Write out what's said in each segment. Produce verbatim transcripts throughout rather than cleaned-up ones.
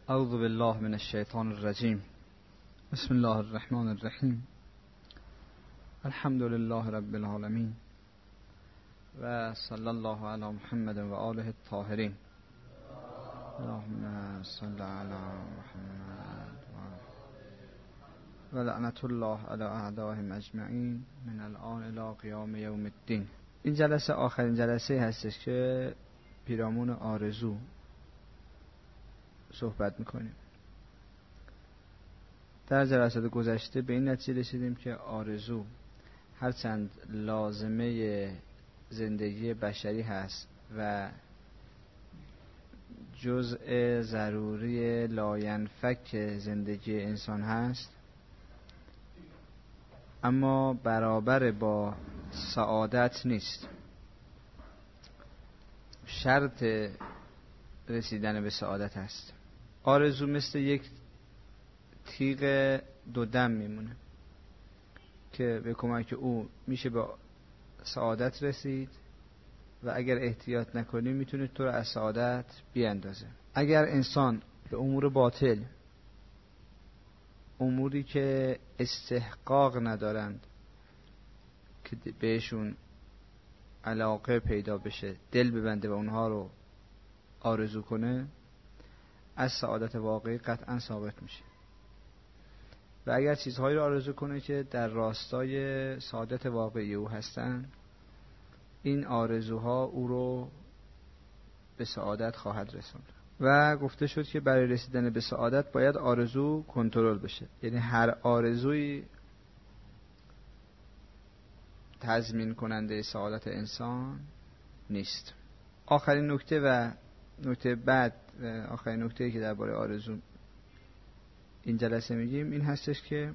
اعوذ بالله من الشیطان الرجیم. بسم الله الرحمن الرحیم. الحمد لله رب العالمین و صلی الله علی محمد و آله الطاهرین. اللهم صل علی محمد و لعنت الله علی اعدائهم اجمعین من الان الی قیام یوم الدین. این جلسه آخرین جلسه هستش که پیرامون آرزو صحبت میکنیم. در جلسات گذشته به این نتیجه رسیدیم که آرزو هرچند لازمه زندگی بشری هست و جزء ضروری لاینفک زندگی انسان هست، اما برابر با سعادت نیست. شرط رسیدن به سعادت هست. آرزو مثل یک تیغ دو دم میمونه که به کمک او میشه به سعادت رسید و اگر احتیاط نکنی میتونه تو رو از سعادت بیاندازه. اگر انسان به امور باطل، اموری که استحقاق ندارند که بهشون علاقه پیدا بشه، دل ببنده و اونها رو آرزو کنه، از سعادت واقعی قطعا ثابت میشه. و اگر چیزهایی رو آرزو کنه که در راستای سعادت واقعی او هستن، این آرزوها او رو به سعادت خواهد رسوند. و گفته شد که برای رسیدن به سعادت باید آرزو کنترل بشه، یعنی هر آرزویی تضمین کننده سعادت انسان نیست. آخرین نکته و نکته بعد آخرین نکته‌ای که درباره آرزو این جلسه میگیم این هستش که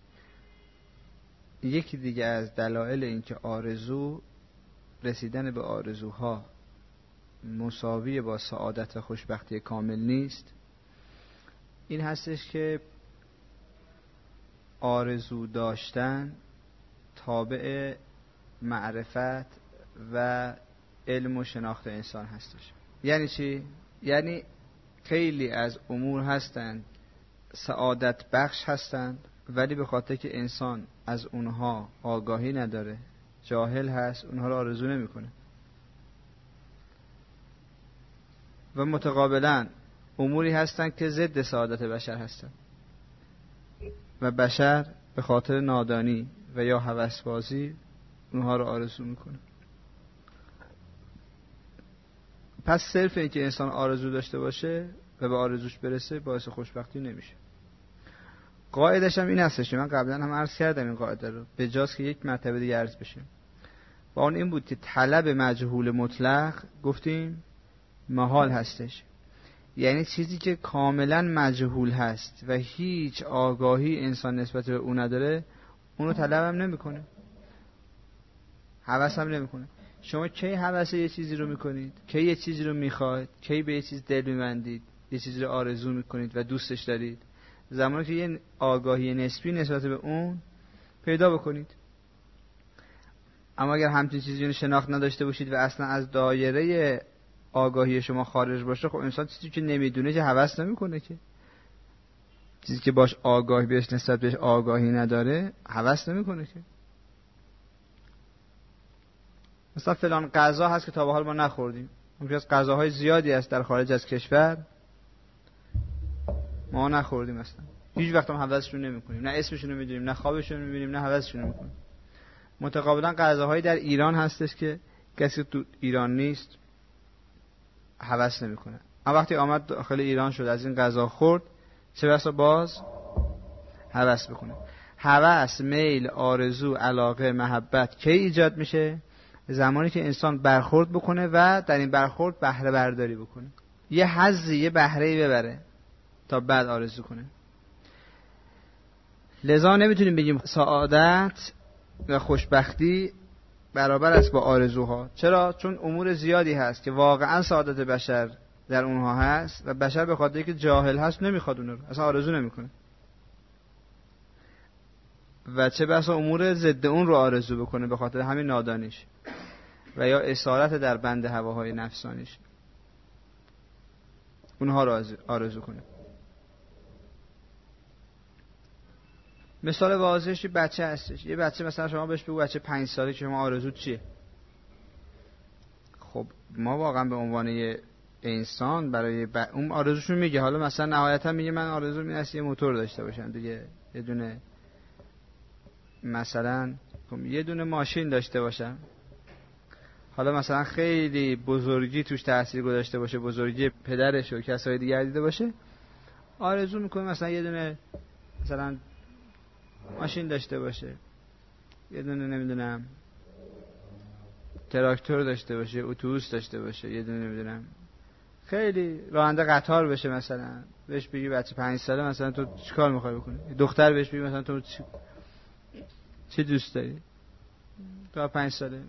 یکی دیگه از دلایل این که آرزو، رسیدن به آرزوها مساوی با سعادت و خوشبختی کامل نیست، این هستش که آرزو داشتن تابع معرفت و علم و شناخت انسان هستش. یعنی چی؟ یعنی خیلی از امور هستند سعادت بخش هستند، ولی به خاطر که انسان از اونها آگاهی نداره، جاهل هست، اونها رو آرزو نمیکنه. و متقابلا اموری هستند که ضد سعادت بشر هستند و بشر به خاطر نادانی و یا هوسبازی اونها رو آرزو میکنه. پس صرف این که انسان آرزو داشته باشه و به آرزوش برسه باعث خوشبختی نمیشه. قاعدش هم این هستش، من قبلا هم عرض کردم این قاعده رو، به جاست که یک مرتبه دیگه عرض بشه. و اون این بود که طلب مجهول مطلق گفتیم محال هستش، یعنی چیزی که کاملا مجهول هست و هیچ آگاهی انسان نسبت به اون نداره، اونو طلب هم نمیکنه، هوس هم نمیکنه. شما کی هوس یه چیزی رو میکنید؟ کی یه چیزی رو میخواید؟ کی به یه چیز دل میبندید؟ یه چیزی رو آرزو میکنید و دوستش دارید؟ زمانی که یه آگاهی نسبی نسبت به اون پیدا بکنید. اما اگر همچین چیزی رو شناخت نداشته باشید و اصلا از دایره آگاهی شما خارج باشه، خب انسان چیزی که نمیدونه که هوس نمیکنه، که چیزی که باش آگاهی بهش نسبت بهش آگاهی نداره هوس نمیکنه که. مثلا فلان غذا هست که تا به حال ما نخوردیم، ممکن است غذاهای زیادی هست در خارج از کشور ما نخوردیم، اصلا هیچ وقت هم هوسشون نمیکنیم، نه اسمشون رو میدونیم، نه خوابشون رو میبینیم، نه هوسشون رو میکنیم. متقابلا غذاهایی در ایران هستش که کسی تو ایران نیست هوس نمیکنه، اما وقتی آمد داخل ایران شد از این غذا خورد، چه بسا باز هوس بکنه. هوس، میل، آرزو، علاقه، محبت کی ایجاد میشه؟ زمانی که انسان برخورد بکنه و در این برخورد بهره برداری بکنه، یه حظی، یه بهره‌ای ببره تا بعد آرزو کنه. لذا نمیتونیم بگیم سعادت و خوشبختی برابر است با آرزوها. چرا؟ چون امور زیادی هست که واقعا سعادت بشر در اونها هست و بشر به خاطر که جاهل هست نمیخواد اون رو، اصلا آرزو نمیکنه. و چه بسا امور ضد اون رو آرزو بکنه به خاطر همین نادانیش و یا اسارت در بند هواهای نفسانیش، اونها رو آرزو کنه. مثال واضحش بچه هستش. یه بچه مثلا شما بهش بگو بچه پنج ساله که شما آرزوت چیه؟ خب ما واقعا به عنوان یه انسان برای ب... اون آرزوشون میگه. حالا مثلا نهایتا میگه من آرزوم اینه یه موتور داشته باشم دیگه، یه دونه مثلا یه دونه ماشین داشته باشم. حالا مثلا خیلی بزرگی توش تاثیر گذاشته باشه، بزرگی پدرش و کسای دیگه دیده باشه، آرزو میکنه مثلا یه دونه مثلا ماشین داشته باشه، یه دونه نمیدونم تراکتور داشته باشه، اتوبوس داشته باشه، یه دونه نمیدونم خیلی راننده قطار بشه. مثلا بهش بگی بچه پنج ساله مثلا تو چیکار میخوای بکنی؟ دختر بهش بگی مثلا تو چی چی دوست داری؟ تو پنج ساله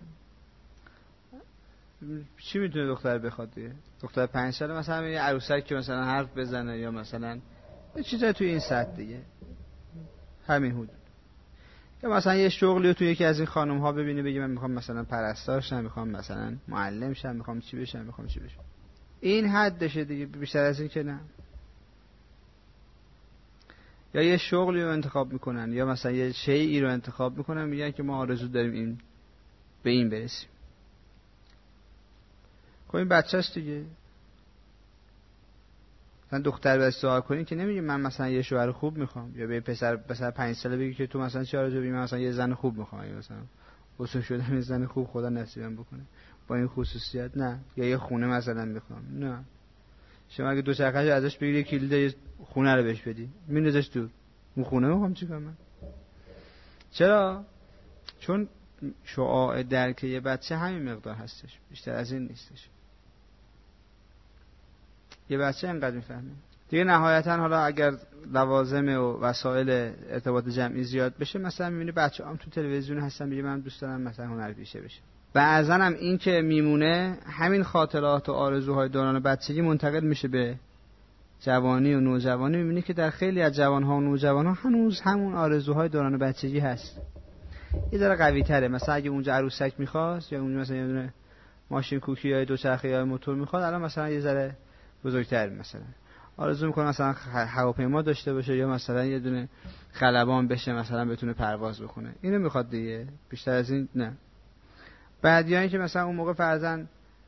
چی میتونه دختر بخواد دیگه؟ دختر پنج ساله مثلا یه عروسک که مثلا حرف بزنه یا مثلا یه چیزای توی این سطح دیگه، همین حدود. یا مثلا یه شغلی رو توی یکی از این خانم ها ببینه بگه من میخوام مثلا پرستار شم، میخوام مثلا معلم شم، میخوام چی بشم، میخوام چی بشم. این حدشه دیگه، بیشتر از این که نه. یا یه شغلی رو انتخاب میکنن یا مثلا یه شیئی رو انتخاب میکنن، میگن که ما آرزو داریم این به این برسیم. خب این بچه‌ست دیگه. مثلا دختر بس سوال کنین که نمیگه من مثلا یه شوهر خوب میخوام، یا به پسر پسر پنج ساله بگی که تو مثلا چه آرزو داری؟ من مثلا یه زن خوب میخوام، یا مثلا واسه شدم یه زن خوب خدا نصیبم بکنه با این خصوصیت. نه. یا یه خونه مثلا میخوام. نه. شما اگه دو چرخش ازش بگیری کلید خونه رو بهش بدی، میندازش تو اون خونه، میخوام چیکار من؟ چرا؟ چون شعاع درک یه بچه همین مقدار هستش، بیشتر از این نیستش. یه بچه اینقدر میفهمه دیگه. نهایتا حالا اگر لوازم و وسایل ارتباط جمعی زیاد بشه، مثلا میبینی بچه هم تو تلویزیون هستن میگه من دوست دارم مثلا هنرپیشه بشه. بعضا هم این که میمونه همین خاطرات و آرزوهای دوران بچگی منتقل میشه به جوانی و نوجوانی. میبینی که در خیلی از جوانها و نوجوانها هنوز همون آرزوهای دوران بچگی هست، یه ذره قوی تره. مثلا اگه اونجا عروسک میخواست یا اونجا مثلا یه دونه ماشین کوکی یا دوچرخه یا موتور میخواد، الان مثلا یه ذره بزرگتر مثلا آرزو میکنه مثلا هواپیما داشته باشه یا مثلا یه دونه خلبان بشه، مثلا بتونه پرواز بکنه. اینو میخواد دیگه، بیشتر از این نه. بعدیایی که مثلا اون موقع فرضاً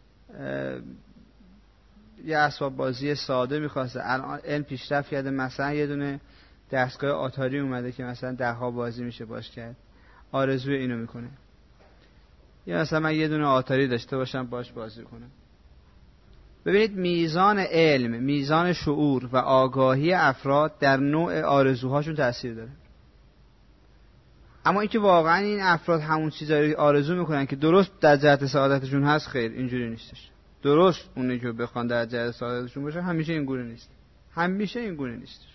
یه اسباب بازی ساده میخواسته، الان علم پیشرفت کرده، مثلا یه دونه دستگاه آتاری اومده که مثلا ده ها بازی میشه باش کرد، آرزوی اینو میکنه. یا مثلا من یه دونه آتاری داشته باشم باش بازی کنم. ببینید میزان علم، میزان شعور و آگاهی افراد در نوع آرزوهاشون تأثیر داره. اما اینکه واقعا این افراد همون چیزایی آرزو میکنن که درست در جهت سعادتشون هست، خیر، اینجوری نیستش. درست اونی که بخوان در جهت سعادتشون باشه همیشه این گونه نیست. همیشه این گونه نیستش.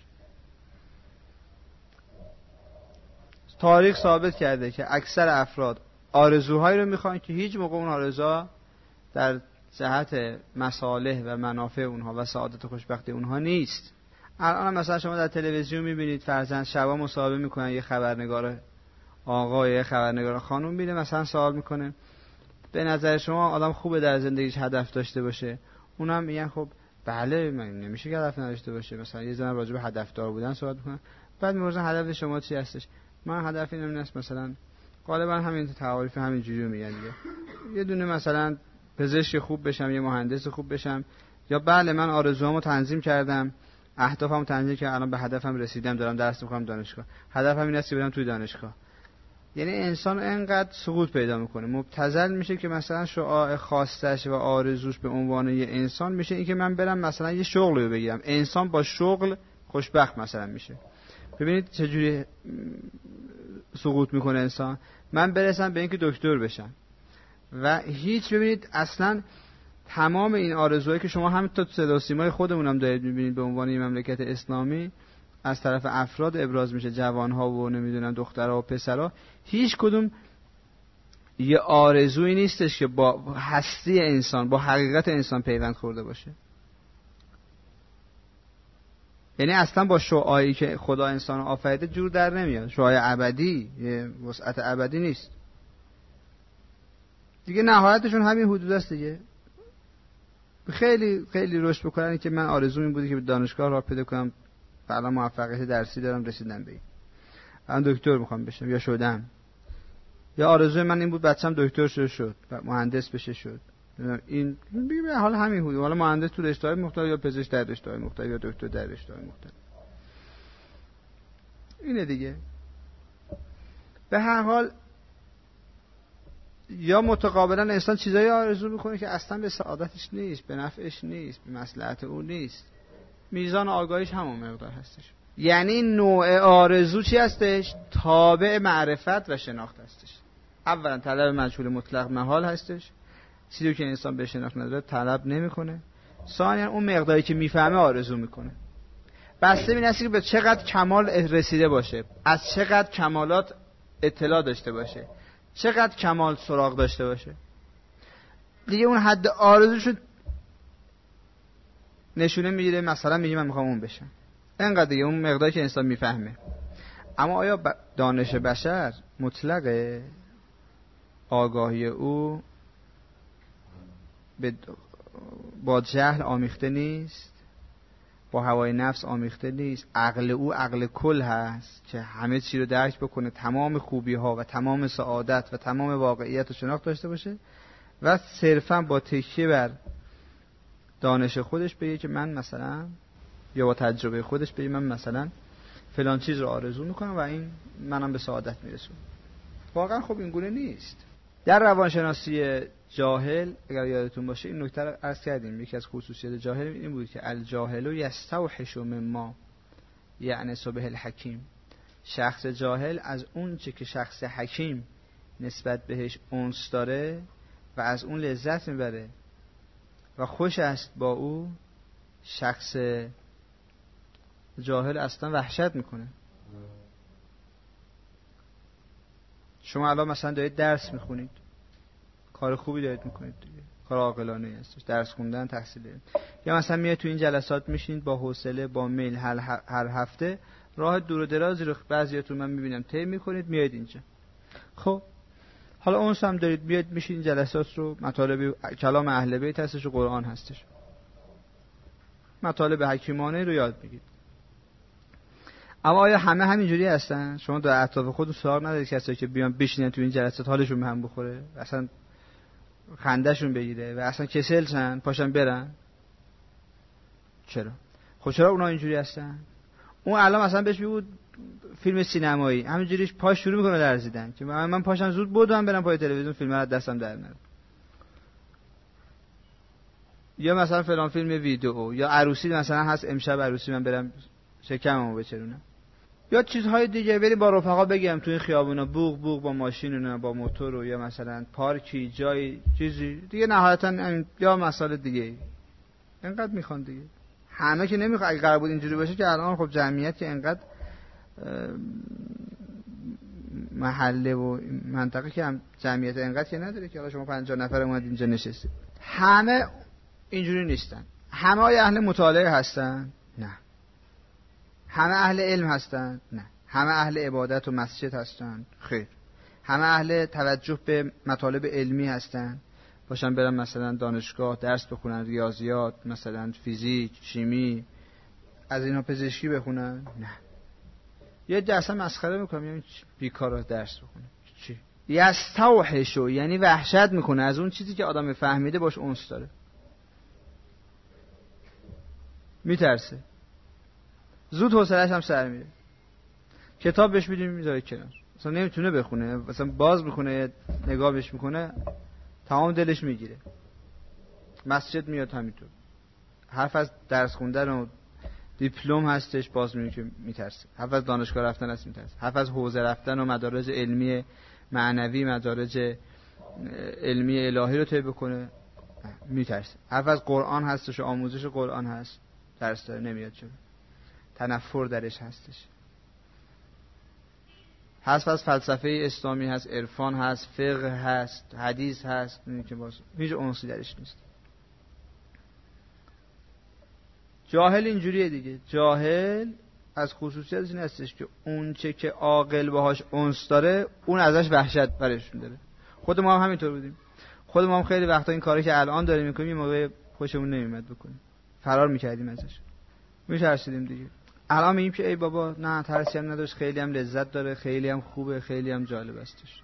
تاریخ ثابت کرده که اکثر افراد آرزوهایی رو میخوان که هیچ موقع اون آرزوها در جهت مصالح و منافع اونها و سعادت و خوشبختی اونها نیست. الان مثلا شما در تلویزیون میبینید فرضاً شبا مصاحبه میکنن، یه خبرنگار آقا یا یه خبرنگار خانم میره مثلا سوال میکنه به نظر شما آدم خوبه در زندگیش هدف داشته باشه؟ اونم میگن خب بله، من نمیشه که هدف نداشته باشه. مثلا یه زن راجع به هدفدار بودن صحبت میکنه، بعد میپرسن هدف شما چی هستش؟ من هدفی نمیدونم، مثلا غالبا همین تعاریف همین جوری میگن دیگه، یه دونه مثلا پزشک خوب بشم، یه مهندس خوب بشم، یا بله من آرزوامو تنظیم کردم، اهدافمو تنظیم کردم، الان به هدفم رسیدم، دارم درس میخونم دانشگاه، هدفم این است که برم توی دانشگاه. یعنی انسان انقدر سقوط پیدا میکنه، مبتذل میشه که مثلا شعاع خواستش و آرزوش به عنوان یه انسان میشه این که من برم مثلا یه شغلی رو بگیرم. انسان با شغل خوشبخت مثلا میشه. ببینید چجوری سقوط میکنه انسان. من برسم به اینکه دکتر بشم و هیچ، ببینید اصلا تمام این آرزوهایی که شما هم تا صدا و سیمای خودمونم دارید میبینید به عنوان این مملکت اسلامی از طرف افراد ابراز میشه، جوانها و نمیدونم دخترها و پسرها، هیچ کدوم یه آرزویی نیستش که با هستی انسان، با حقیقت انسان پیوند خورده باشه. یعنی اصلا با شعاعی که خدا انسان آفریده جور در نمیاد. شعاع ابدی، یه وسعت ابدی نیست دیگه. نهایتشون همین حدود است دیگه. خیلی خیلی رشد بکنن که من آرزوم این بودی که به دانشگاه راه پیدا کنم، فعلا موفقیت درسی دارم، رسیدم به این. من دکتر میخوام بشم یا شدم، یا آرزوی من این بود بچه‌م دکتر شد شد مهندس بشه شد. این به حال همین بود. حالا مهندس تو رشته‌های مختلف یا پزشک در رشته‌های مختلف یا دکتر در رشته‌های مختلف. اینه دیگه. به هر حال یا متقابلا انسان چیزایی آرزو میکنه که اصلا به سعادتش نیست، به نفعش نیست، به مصلحت او نیست. میزان آگاهیش همون مقدار هستش. یعنی نوع آرزو چی هستش؟ تابع معرفت و شناخت هستش. اولا طلب مجهول مطلق محال هستش، چیزی که انسان به شناخت نداره طلب نمیکنه. ثانیا اون مقداری که میفهمه آرزو میکنه. بسته این است که به چقدر کمال رسیده باشه، از چقدر کمالات اطلاع داشته باشه، چقدر کمال سراغ داشته باشه، دیگه اون حد آرزوشو نشونه میگیره. مثلا میگه من میخوام اون بشم، اینقدر دیگه، اون مقداری که انسان میفهمه. اما آیا دانش بشر مطلقه؟ آگاهی او با جهل آمیخته نیست، با هوای نفس آمیخته نیست. عقل او عقل کل هست که همه چی رو درک بکنه، تمام خوبی ها و تمام سعادت و تمام واقعیت و شناخت داشته باشه و صرفا با تکیه بر دانش خودش بگه که من مثلا، یا با تجربه خودش بگه من مثلا فلان چیز رو آرزو میکنم و این منم به سعادت میرسونم. واقعا خب این گونه نیست. در روانشناسی جاهل اگر یادتون باشه این نکته رو عرض کردیم، یکی از خصوصیات جاهل این بود که الجاهل یستوحش مما یعنی به الحکیم. شخص جاهل از اون چه که شخص حکیم نسبت بهش انس داره و از اون لذت میبره و خوش است با او، شخص جاهل اصلا وحشت میکنه. شما الان مثلا دارید درس میخونید، کار خوبی دارید میکنید دیگه، کار عاقلانه است، درس خوندن، تحصیل. یا مثلا میاد تو این جلسات میشینید با حوصله، با میل، هر هفته راه دور و درازی رو بعضیاتون من میبینم طی میکنید، میاد اینجا. خب حالا اونس هم دارید بیاد میشین جلسات رو، مطالب کلام اهل بیت هستش و قرآن هستش، مطالب حکیمانه رو یاد بگید. اما آیا همه همینجوری هستن؟ شما در اطراف خودتون سراغ ندارید کسایی که بیان بشینن تو این جلسات حالشون به هم بخوره، اصلا خندهشون بگیره و اصلا کسل شن پاشن برن؟ چرا؟ خب چرا اونا اینجوری هستن؟ اون الان مثلا بهش بگو فیلم سینمایی، همینجوریش پاش شروع میکنه لرزیدن که من من پاشم زود بودم برم پای تلویزیون فیلم رو دستم در نره. یا مثلا فلان فیلم ویدیو، یا عروسی مثلا هست امشب عروسی من برم شکممو بچرونم، یا چیزهای دیگه، بریم با رفقا بگیم تو این خیابونا بوق بوق با ماشین و با موتور و یا مثلا پارکی جای چیزی دیگه، نهایتا یا مسائل دیگه. اینقدر میخوان دیگه، همه که نمیخواد. اگه قرار بود اینجوری باشه که الان خب جمعیت که اینقدر محله و منطقه که هم جمعیت اینقدر که نداره که حالا شما پنجاه نفر اومد اینجا نشستید. همه اینجوری نیستن. همه های اهل مطالعه هستن؟ نه. همه اهل علم هستن؟ نه. همه اهل عبادت و مسجد هستن؟ خیر. همه اهل توجه به مطالب علمی هستن؟ باشن برن مثلا دانشگاه درس بخونن، ریاضیات، مثلا فیزیک، شیمی، از اینا پزشکی بخونن؟ نه. یه درس مسخره میکنم، یعنی بیکارا درس بخونه. چی؟ یستوحشو یعنی وحشت میکنه از اون چیزی که آدم فهمیده باش انس داره، میترسه، زود حوصله‌اش هم سر میره. کتاب بهش میدیم میذاره کنار، مثلا نمیتونه بخونه، مثلا باز میخونه نگاه بهش میکنه تمام دلش میگیره. مسجد میاد همینطور، حرف از درس خوندن و دیپلم هستش باز میگه که میترسه، حرف از دانشگاه رفتن هست میترسه، حرف از حوزه رفتن و مدارج علمی معنوی، مدارج علمی الهی رو طی بکنه میترسه، حرف از قرآن هستش و آموزش قرآن هست درس داره نمیاد، چون تنفر درش هستش. حرف از فلسفه اسلامی هست، عرفان هست، فقه هست، حدیث هست، اینه که باز هیچ انسی درش نیست. جاهل اینجوریه دیگه. جاهل از خصوصیت این هستش که اون چه که عاقل باهاش انس داره اون ازش وحشت برش می‌داره. خود ما هم همینطور بودیم. خود ما هم خیلی وقتا این کاری که الان داریم می‌کنیم یه موقع خوشمون نمیاد بکنیم، فرار می‌کردیم ازش، می‌ترسیدیم دیگه. الان میگیم که ای بابا نه ترسی هم نداشت، خیلی هم لذت داره، خیلی هم خوبه، خیلی هم جالب استش.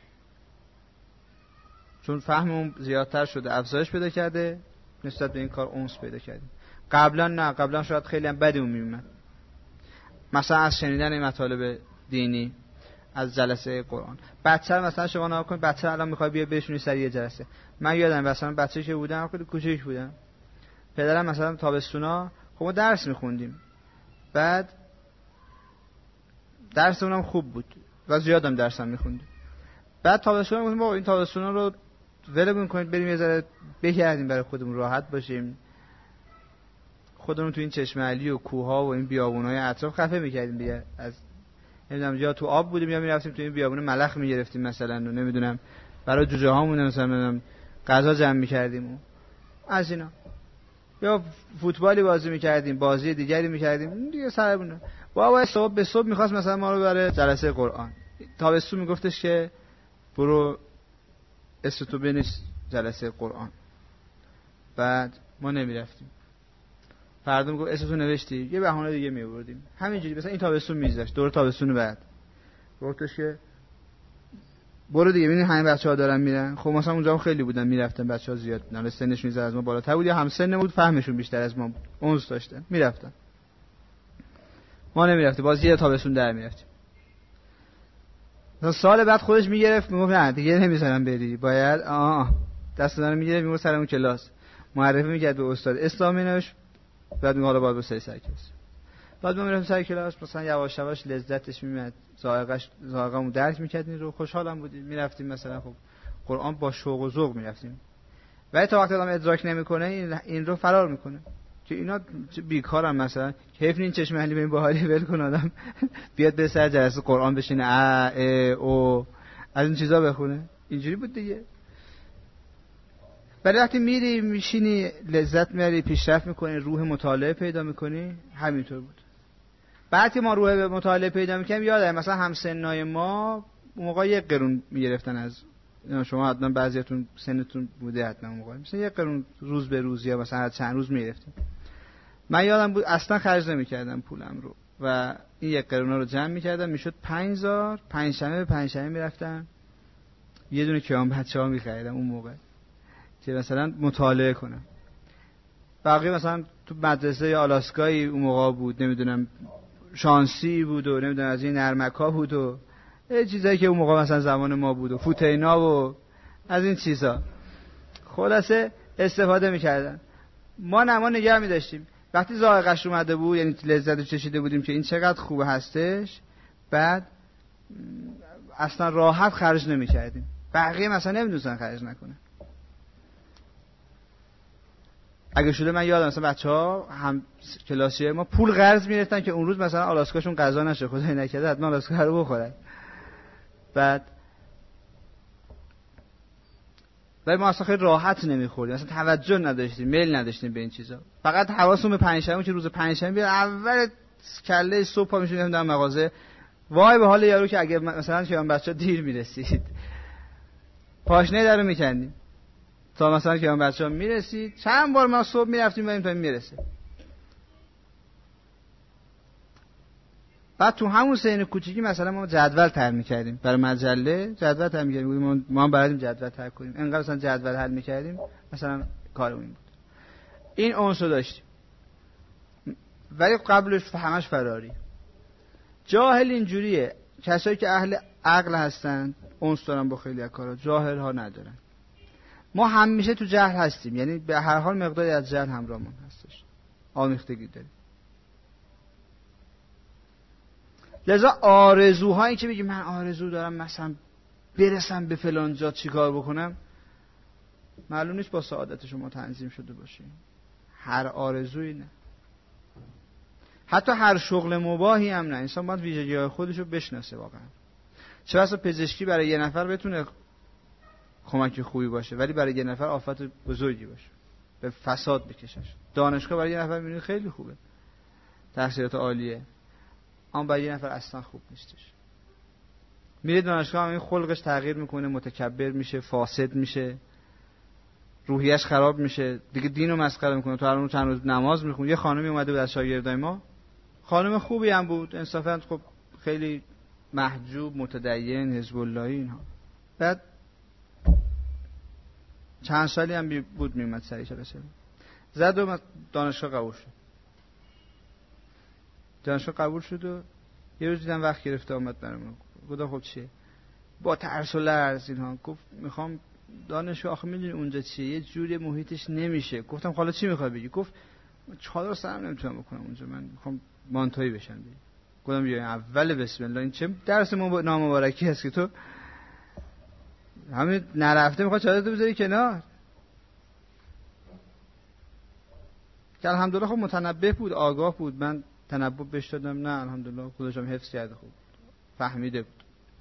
چون فهممون زیادتر شده، افزایش پیدا کرده، نسبت به این کار اونس پیدا کردیم. قبلا نه، قبلا شاید خیلی هم بدمون میومد، مثلا از شنیدن این مطالب دینی، از جلسه قرآن. بچه مثلا شما نگاه کنید، بچه الان میخواد بیا بشونی سر یه جلسه. من یادم مثلا بچه‌ای که بودم، خیلی کوچیک بودم، پدرم مثلا تابستونا خب ما درس میخوندیم، بعد درسمون هم خوب بود و زیادم درسم میخوندیم. بعد تابستونا گفتیم بابا این تابستونا رو ولمون کنید، بریم یه ذره بگردیم برای خودمون، راحت باشیم. خودمون تو این چشمه علی و کوها و این بیابونای اطراف خفه میکردیم دیگه. از نمیدونم یا تو آب بودیم یا میرفتیم تو این بیابونه ملخ میگرفتیم مثلا، و نمیدونم برای جوجه هامون مثلا نمیدونم غذا جمع میکردیم و از اینا، یا فوتبالی بازی میکردیم، بازی دیگری میکردیم دیگه. سرمون بابا صبح به صبح میخواست مثلا ما رو برای جلسه قرآن. تابستون میگفتش که برو استو بنویس جلسه قرآن. بعد ما نمیرفتیم. فردا میگفت استو نوشتی، یه بهانه دیگه میآوردیم. همینجوری مثلا این تابستون میذاشت، دور تابستون بعد گفتش که برو دیگه، ببین همه بچه‌ها دارن میرن. خب مثلا اونجا هم خیلی بودن میرفتن، بچه‌ها زیاد بودن، سنشون زیاد از ما بالاتر بود یا هم سن بود، فهمشون بیشتر از ما بود، اونس داشتن میرفتن. ما نمیرفتیم، باز یه تابستون در میرفتیم. مثلا سال بعد خودش میگرفت میگفت نه دیگه نمیذارم بری، باید آه دست دادن میگرفت میگفت سر اون کلاس معرفی میکرد به استاد اسلامی نوش، بعد میگه حالا باید بسری سر کلاس. بعد ما میرفتیم سر کلاس، مثلا یواش یواش لذتش میاد، ذائقه‌اش ذائقه‌مو درک میکردین رو، خوشحالم بودیم میرفتیم. مثلا خب قرآن با شوق و ذوق میرفتیم. ولی تا وقتی آدم ادراک نمیکنه این این رو فرار میکنه که اینا بیکارن، مثلا حیف این چشم علی به این باحالی ول کن آدم بیاد به سر جلسه قرآن بشینه ا ا او از این چیزا بخونه. اینجوری بود دیگه. ولی وقتی میری میشینی لذت میبری، پیشرفت میکنی، روح مطالعه پیدا میکنی، همینطور بود. بعد که ما روح مطالعه پیدا میکنیم، یادم مثلا همسنای ما اون موقع یک قرون میگرفتن از شما، حتما بعضیاتون سنتون بوده حتما اون موقع، مثلا یک قرون روز به روز یا مثلا چند روز میگرفتیم. من یادم بود اصلا خرج نمیکردم پولم رو و این یک قرونا رو جمع میکردم، میشد پنج هزار. پنج شنبه به پنج شنبه میرفتم یه دونه کیام بچه‌ها میخریدم اون موقع که مثلا مطالعه کنم. باقی مثلا تو مدرسه آلاسکایی اون موقع بود، نمیدونم شانسی بود و نمیدونم از این نرمکا بود و یه چیزایی که اون موقع مثلا زمان ما بود و فوتینا و از این چیزا، خلاصه استفاده میکردن. ما نما نگه میداشتیم. وقتی ذائقه‌اش اومده بود، یعنی لذت رو چشیده بودیم که این چقدر خوبه هستش، بعد اصلا راحت خرج نمیکردیم. بقیه مثلا نمیدونستن خرج نکنه. اگه شده من یادم مثلا بچه‌ها هم کلاسی ما پول قرض می‌گرفتن که اون روز مثلا آلاسکاشون غذا نشه، خدای نکرده حتما آلاسکا رو بخورن. بعد ولی ما اصلا خیلی راحت نمی‌خوردیم، اصلا توجه نداشتیم، میل نداشتیم به این چیزا. فقط حواسمون به پنجشنبه که روز پنجشنبه اول کله صبح پا می‌شدیم در مغازه، وای به حال یارو که اگه مثلا که اون بچه‌ها دیر می‌رسید پاشنه درو می‌کندیم تا مثلا که اون بچه‌ها میرسید. چند بار ما صبح میرفتیم بریم تا این میرسه. بعد تو همون سن کوچیکی مثلا ما جدول طرح می‌کردیم برای مجله، جدول طرح می‌کردیم، ما هم بلدیم جدول طرح کنیم، انقدر مثلا جدول حل می‌کردیم، مثلا کارمون بود. این اونسو داشتیم. ولی قبلش همش فراری. جاهل اینجوریه، کسایی که اهل عقل هستن اونس دارن با خیلی از کارا، جاهل ها ندارن. ما همیشه تو جهل هستیم، یعنی به هر حال مقداری از جهل همراهمون هستش، آمیختگی داریم. لذا آرزوهایی که بگی من آرزو دارم مثلا برسم به فلان جا چیکار بکنم، معلوم نیست با سعادت شما تنظیم شده باشه. هر آرزویی نه، حتی هر شغل مباحی هم نه. انسان باید ویژگی‌های خودش رو بشناسه واقعا. چه بسا پزشکی برای یه نفر بتونه کمک خوبی باشه ولی برای یه نفر آفت بزرگی باشه، به فساد بکشش. دانشگاه برای یه نفر میبینید خیلی خوبه، تحصیلات عالیه، اما برای یه نفر اصلا خوب نیستش. میره دانشگاه، همین خلقش تغییر میکنه، متکبر میشه، فاسد میشه، روحیش خراب میشه، دیگه دینو مسخره میکنه. تو هر روز چند روز نماز میخونه. یه خانمی اومده بود از شاگردای ما، خانم خوبی هم بود انصافا، خب خیلی محجوب، متدین، حزب اللهی اینها. بعد چند سالی هم بود میومد سری جلسه زد و دانشگاه قبول شد. دانشگاه قبول شد و یه روز دیدم وقت گرفته آمد برام. گفتم خب چیه؟ با ترس و لرز اینها گفت میخوام دانشگاه. آخه میدونی اونجا چیه، یه جوری محیطش نمیشه. گفتم حالا چی میخوای بگی؟ گفت چادر سرم نمیتونم بکنم اونجا، من میخوام مانتویی بشم. بگی گفتم بیا اول بسم الله، این چه درس نامبارکی هست که تو همین نرفته میخواد چادر تو بذاری کنار؟ که الحمدلله خب متنبه بود، آگاه بود. من تنبه بهش دادم، نه الحمدلله خودشم حفظ کرده، خوب فهمیده بود.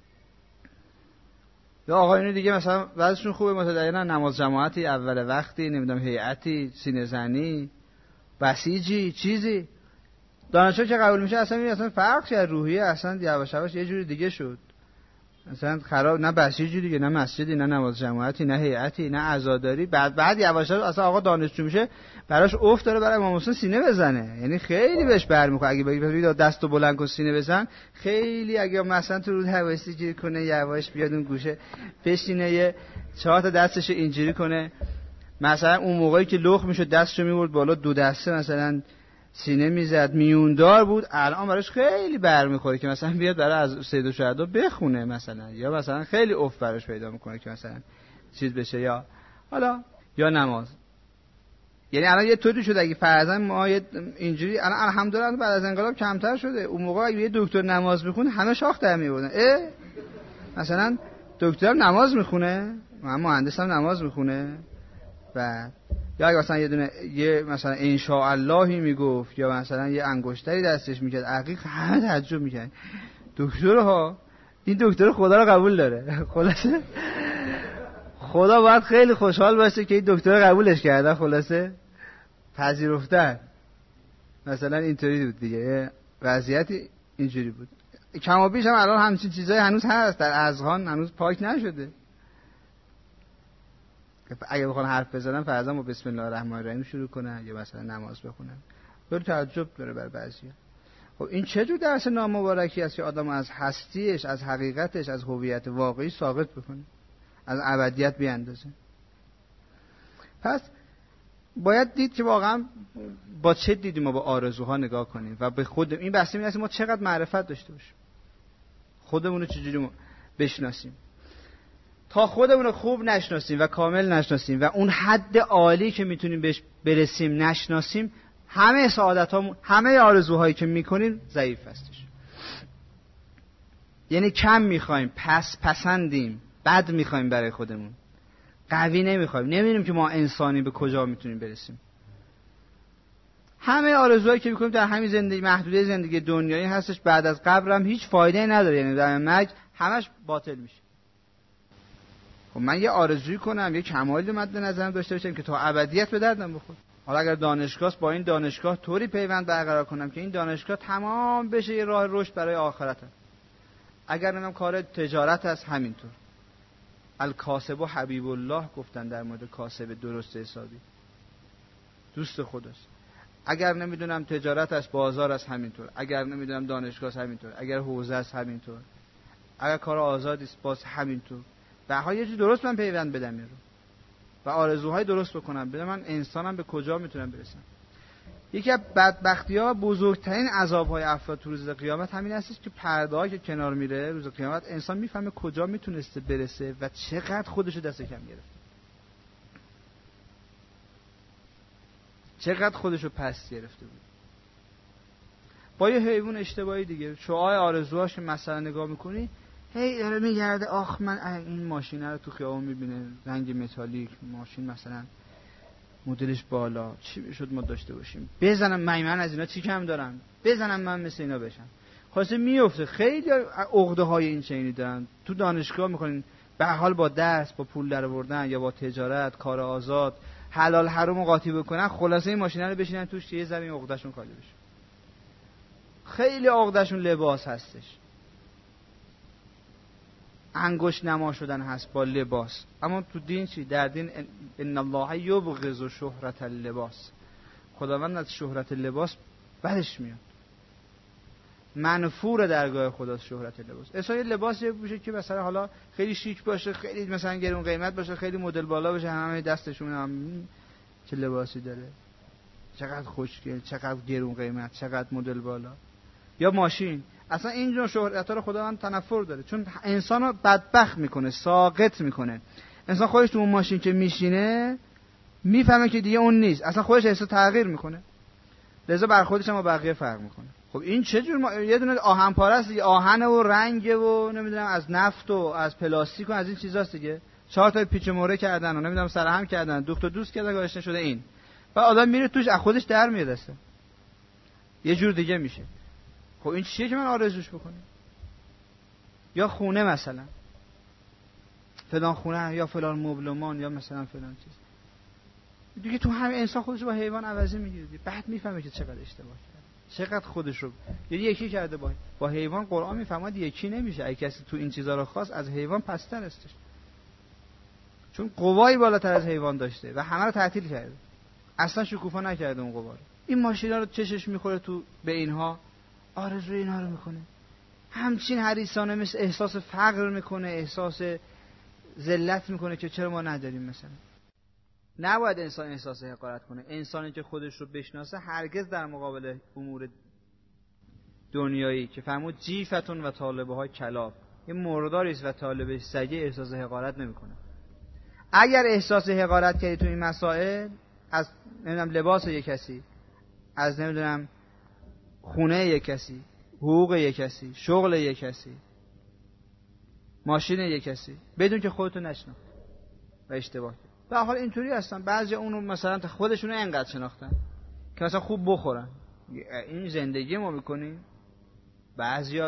یا آقایون دیگه مثلا وضعشون خوبه، متدینن، نماز جماعتی، اول وقتی، نمیدونم هیئتی، سینه زنی، بسیجی، چیزی. دانشجو که قبول میشه اصلا اصلا فرق کرد، روحیه اصلا یواش یواش یه جوری دیگه شد. مثلا خراب، نه بسیجی دیگه، نه مسجدی، نه نماز جماعتی، نه هیئتی، نه عزاداری. بعد بعد یواش یواش اصلا آقا دانشجو میشه براش افت داره برای امام حسین سینه بزنه، یعنی خیلی بهش برمیخوره. اگه بگی دستو بلند کن سینه بزن، خیلی اگه مثلا تو رود حواسی گیر کنه، یواش بیاد اون گوشه بشینه، یه چهار تا دستش اینجوری کنه، مثلا اون موقعی که لخ میشد دستشو میبرد بالا، دو دسته مثلا سینه میزد، میوندار بود. الان براش خیلی برمیخوره که مثلا بیاد برای از سید الشهدا بخونه مثلا، یا مثلا خیلی افت براش پیدا میکنه که مثلا چیز بشه، یا حالا یا نماز. یعنی الان یه طوری شده اگه فرضاً ما اینجوری، الان الحمدلله بعد از انقلاب کمتر شده. اون موقع اگه یه دکتر نماز میخونه همه شاخ در میوردن. اه مثلا دکتر نماز میخونه، مهندسم نماز میخونه، و یا اگه مثلا یه دونه یه مثلا ان شاء اللهی میگفت، یا مثلا یه انگشتری دستش میکرد عقیق، همه تعجب میکنن. دکتر ها، این دکتر خدا رو قبول داره. خلاصه خدا باید خیلی خوشحال باشه که این دکتر قبولش کرده، خلاصه پذیرفتن. مثلا اینطوری بود دیگه، وضعیت اینجوری بود. کم و بیش هم الان همچین چیزایی هنوز هست در اذهان، هنوز پاک نشده. اگه بخوان حرف بزنن فرضاً با بسم الله الرحمن الرحیم شروع کنن، یا مثلا نماز بخونن، خیلی تعجب داره بر بعضیا. خب این چه جور درس نامبارکی است که آدم از هستیش، از حقیقتش، از هویت واقعی ساقط بکنه، از ابدیت بیاندازه. پس باید دید که واقعا با چه دیدی ما به آرزوها نگاه کنیم و به خود این بحث این است ما چقدر معرفت داشته باشیم، خودمون رو چجوری بشناسیم. تا خودمون رو خوب نشناسیم و کامل نشناسیم و اون حد عالی که میتونیم بهش برسیم نشناسیم، همه سعادتامون، همه آرزوهایی که میکنیم ضعیف هستش. یعنی کم میخوایم، پس پسندیم، بد میخوایم برای خودمون، قوی نمیخوایم، نمیدونیم که ما انسانی به کجا میتونیم برسیم. همه آرزوهایی که میکنیم در همین زندگی محدوده زندگی دنیایی هستش، بعد از قبر هم هیچ فایده نداره، یعنی در مرگ همش باطل میشه. خب من یه آرزویی کنم، یه کمالی مد نظرم داشته باشم که تا ابدیت به دردم بخوره. حالا اگر دانشگاهست، با این دانشگاه طوری پیوند برقرار کنم که این دانشگاه تمام بشه یه راه رشد برای آخرتم. اگر نمیدونم کار تجارت هست، همینطور. الکاسب و حبیب الله گفتن در مورد کاسب درست حسابی، دوست خداست. اگر نمیدونم تجارت است، بازار است، همینطور. اگر نمیدونم دانشگاه است، همینطور. اگر حوزه است، همینطور. اگر کار آزادی است، باز همینطور. به هر یه چیز درست من پیوند بدم رو و آرزوهای درست بکنم، ببینم من انسانم به کجا میتونم برسم. یکی از بدبختی‌ها، بزرگترین عذاب‌های افراد تو روز قیامت همین هستش که پرده‌ای که کنار میره روز قیامت، انسان میفهمه کجا میتونسته برسه و چقدر خودشو دست کم گرفته، چقدر خودشو پس گرفته بود. با یه حیوان اشتباهی دیگه، شعاع آرزوهاش مثلا نگاه میکنی، هی داره میگرده آخ من این ماشینه رو تو خیابون میبینه، رنگ متالیک، ماشین مثلا مدلش بالا، چی میشد ما داشته باشیم، بزنم من من از اینا چی کم دارم، بزنم من مثل اینا بشم. خلاصه میفته. خیلی عقده های این چنینی دارن. تو دانشگاه میکنین به حال با درس، با پول در آوردن یا با تجارت، کار آزاد، حلال حرام قاطی بکنن، خلاصه این ماشینا رو بشینن توش یه زمین عقدهشون خالی بشه. خیلی عقدهشون لباس هستش، انگشت نما شدن هست با لباس. اما تو دین چی؟ در دین ان الله یبغض شهرت اللباس، خداوند از شهرت لباس بدش میاد. منفور درگاه خداست شهرت لباس. انسان یه لباسی بپوشه که مثلا حالا خیلی شیک باشه، خیلی مثلا گرون قیمت باشه، خیلی مدل بالا باشه، همه دستشون هم چه لباسی داره، چقدر خوشگل، چقدر گرون قیمت، چقدر مدل بالا. یا ماشین. اصلا این جور شهرت‌ها رو خداوند تنفر داره، چون انسانو بدبخت میکنه، ساقط میکنه. انسان خودش تو اون ماشین که میشینه میفهمه که دیگه اون نیست، اصلا خودش احساس تغییر میکنه، لذا برخوردش هم با بقیه فرق میکنه. خب این چه جور ما... یه دونه آهن پاره است دیگه، آهن و رنگ و نمیدونم از نفت و از پلاستیک و از این چیزاست دیگه، چهار تا پیچ موره کردن و نمیدونم سرهم کردن، دوخت و دوست کردن، گاشته شده این. بعد آدم میره توش از خودش در میاد، اصلا یه جور دیگه میشه. خب این چیه که من آرزوش بکنم؟ یا خونه مثلا فلان خونه یا فلان مبلمان یا مثلا فلان چیز دیگه، تو همین انسان خودش با حیوان عوضی میگیره، بعد میفهمه که چقدر اشتباه کرده، چقدر خودش رو یعنی یکی کرده با با حیوان. قرآن میفهمد یکی نمیشه، اگه کسی تو این چیزا رو خواست از حیوان پستر استش، چون قوایی بالاتر از حیوان داشته و همه رو تعطیل کرده، اصلا شکوفا نکرده اون قوا رو. این ماشینا رو چشش میخوره تو به اینها، آرزوی اینا رو میکنه، همچین حریصانه مثل احساس فقر میکنه، احساس ذلت میکنه که چرا ما نداریم. مثلا نباید انسان احساس حقارت کنه. انسانی که خودش رو بشناسه هرگز در مقابل امور دنیایی که فرمود جیفتون و طالبه های کلاب، یه مرداریست و طالبه سگه، احساس حقارت نمیکنه. اگر احساس حقارت کردی تو این مسائل، از نمیدونم لباس یک کسی، از نمیدونم خونه یک کسی، حقوق یک کسی، شغل یک کسی، ماشین یک کسی، بدون که خودتو نشناخت و اشتباه کرد. به هر حال اینطوری هستن بعضی اونو مثلا خودشونو انقدر شناختن که مثلا خوب بخورن، این زندگی ما میکنیم. بعضیا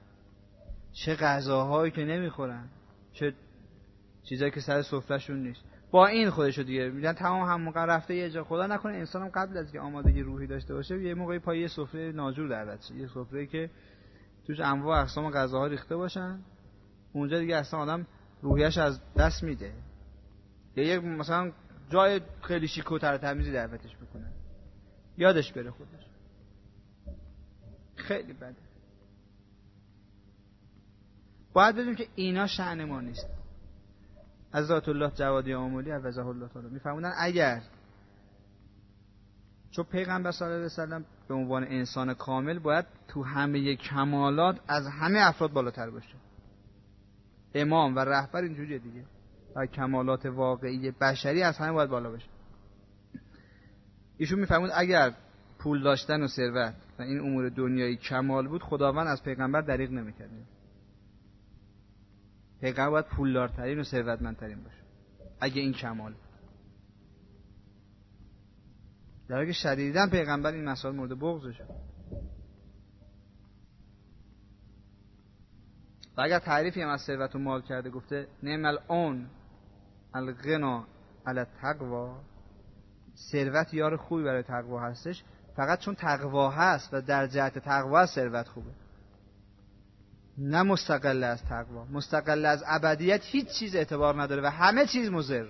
چه غذاهایی که نمیخورن، چه چیزایی که سر سفرهشون نیست، با این خودشو دیگه میگن تمام هم موقع رفته یه جا. خدا نکنه انسانم قبل از که آمادگی روحی داشته باشه یه موقعی پای یه سفره ناجور دعوت شه، یه سفره که توش انواع اقسام غذاها ریخته باشن، اونجا دیگه اصلا آدم روحیش از دست میده. یا یک مثلا جای خیلی شیک و تر تمیزی دعوتش بکنه، یادش بره خودش، خیلی بده. باید بدونیم که اینا شأن ما نیست. حضرت الله جوادی آملی حفظه الله تعالی میفرمودن اگر چون پیغمبر صلی الله علیه و سلم به عنوان انسان کامل باید تو همه کمالات از همه افراد بالاتر باشه، امام و رهبر اینجوریه دیگه، و کمالات واقعی بشری از همه باید بالا باشه. ایشون میفرمود اگر پول داشتن و ثروت و این امور دنیایی کمال بود، خداوند از پیغمبر دریغ نمی‌کرد. پیغمبر باید پولدارترین و ثروتمندترین باشه اگه این کمال بود. در حالی که شدیداً پیغمبر این مسائل مورد بغضش. و اگر تعریفی هم از ثروت و مال کرده، گفته نعم العون الغنا علی التقوی، ثروت یار خوبی برای تقوا هستش، فقط چون تقوا هست و در جهت تقوا ثروت خوبه، نه مستقل از تقوا. مستقل از ابدیت هیچ چیز اعتبار نداره و همه چیز مضر.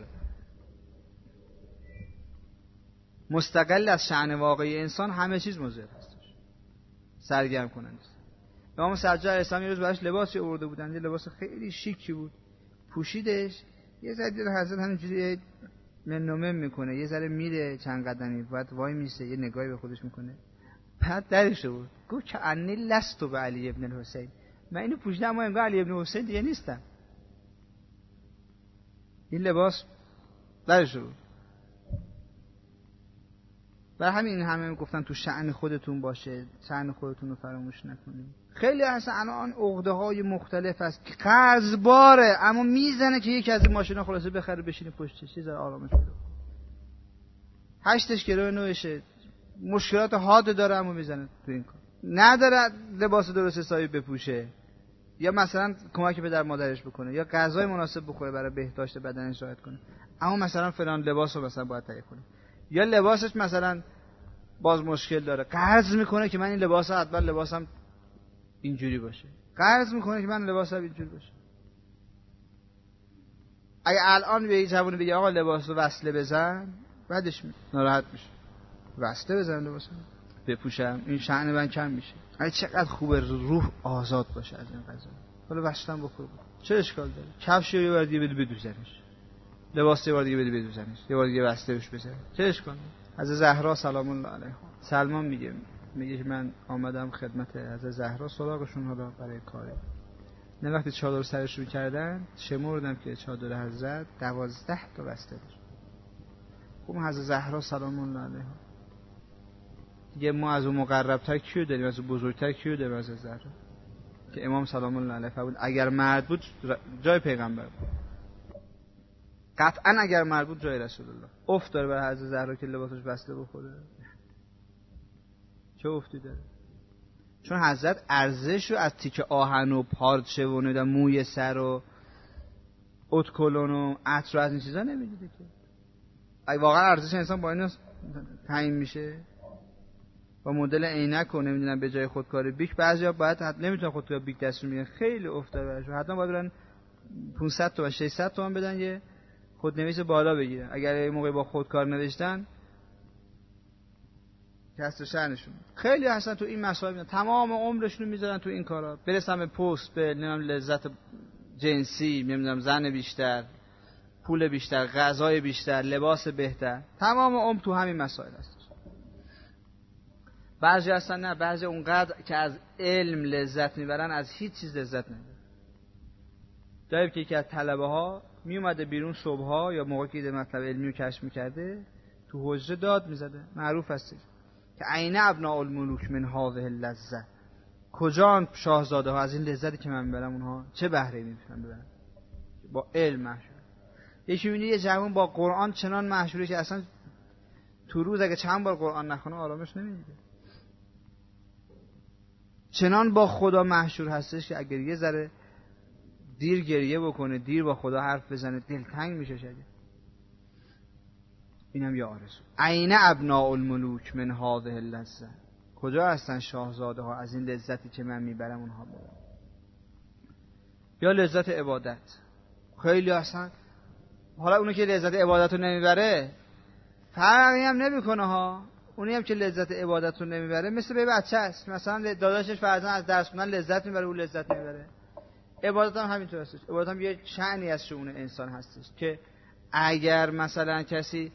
مستقل از شأن واقعی انسان همه چیز مضر است، سرگرم کننده است. امام سجاد علیه السلام یه روز براش لباسی آورده بودن، یه لباس خیلی شیکی بود، پوشیدش، یه ذره دید حضرت همینجوری منومن میکنه، یه ذره میره چند قدمی، بعد وای میسه یه نگاهی به خودش میکنه، بعد درش بود گفت که انی لستو به علی ابن الحسین، من اینو پوشیدم اما انگار علی ابن حسین دیگه نیستم. این لباس درش بود. برای همین همه میگفتن تو شأن خودتون باشه، شأن خودتون رو فراموش نکنید. خیلی اصلا الان عقده های مختلف هست که قرض باره، اما میزنه که یکی از این ماشینا خلاصه بخره بشینه پشتش، چیز آرامش بده. هشتش گروه نوشه، مشکلات حاد داره اما میزنه تو این کار. نداره لباس درست حسابی بپوشه، یا مثلا کمک پدر مادرش بکنه، یا غذای مناسب بخوره برای بهداشت بدنش رعایت کنه، اما مثلا فلان لباسو مثلا باید تهیه کنه، یا لباسش مثلا باز مشکل داره، قرض میکنه که من این لباس حتما لباسم اینجوری باشه، قرض میکنه که من لباسم اینجوری باشه. اگه الان به این جوونی بگی آقا لباسو وصله بزن، بعدش می ناراحت میشه، وصله بزن لباسو. بپوشم این شأن من کم میشه. ولی چقدر خوبه روح آزاد باشه از این قضا. حالا وشتن بخور چه اشکال داره؟ کفش یه بار دیگه بده بدوزنش، لباس یه بار دیگه بده بدوزنش، یه بار دیگه بسته بهش بزنه، چه اشکال داره؟ حضرت زهرا سلام الله علیها، سلمان میگه میگه که من آمدم خدمت حضرت زهرا سراغشون حالا برای کاری. نه وقتی چادر سرش رو کردن شمردم که چادر حضرت دوازده تا بسته داشت. خب حضرت زهرا سلام الله علیها دیگه ما از اون مقرب‌تر کیو داریم؟ از اون بزرگتر کیو داریم؟ حضرت زهرا که امام سلام الله علیه بود. اگر مرد بود جای پیغمبر بود، قطعا اگر مرد بود جای رسول الله. افت داره برای حضرت زهرا که لباسش بسته بخوره؟ چه افتی داره؟ چون حضرت ارزش رو از تیکه آهن و پارچه و نمیدونم موی سر و اتکلون و عطر و از این چیزا نمیدیده که. اگه واقعا ارزش انسان با این تعیین میشه با مدل عینک و نمیدونم به جای خودکار بیک، بعضیا باید نمیتونن خودکار بیک دستشون میگیرن، خیلی افتاده براشون، حتما باید برن پانصد تا و ششصد تومان بدن یه خودنویس بالا بگیرن. اگر یه موقعی با خودکار نوشتن کسر شأنشون. خیلی هستن تو این مسائل میذارن تمام عمرشون رو میذارن تو این کارا، برسن به پست، به نمیدونم لذت جنسی، نمیدونم زن بیشتر، پول بیشتر، غذای بیشتر، لباس بهتر، تمام عمر تو همین مسائل هست. بعضی هستن نه، بعضی اونقدر که از علم لذت میبرن از هیچ چیز لذت نمیبرن. جایی که یکی از طلبه ها میومده بیرون صبحها یا موقعی که مطلب علمی رو کشف میکرده تو حجره داد میزده، معروف هستی که عین ابناء الملوک من هذه اللذه، کجا شاهزاده ها از این لذتی که من میبرم اونها چه بهره میتونن ببرن؟ با علم محشور. یکی میبینی یه جوان با قرآن چنان محشوره که اصلا تو روز اگه چند بار قرآن نخونه آرامش نمیگیره، چنان با خدا محشور هستش که اگر یه ذره دیر گریه بکنه، دیر با خدا حرف بزنه، دلتنگ میشه شده. اینم یه آرزو. عین ابناء الملوک من هذه اللذه، کجا هستن شاهزاده ها از این لذتی که من میبرم اونها برن؟ یا لذت عبادت. خیلی هستن حالا اونو که لذت عبادت رو نمیبره فرقی هم نمیکنه ها، اونی هم که لذت عبادت رو نمیبره مثل به بچه است، مثلا داداشش فرضاً از درس خوندن لذت میبره اون لذت نمیبره. عبادت هم همینطور هستش. عبادت هم یه شأنی از شؤون انسان هستش که اگر مثلا کسی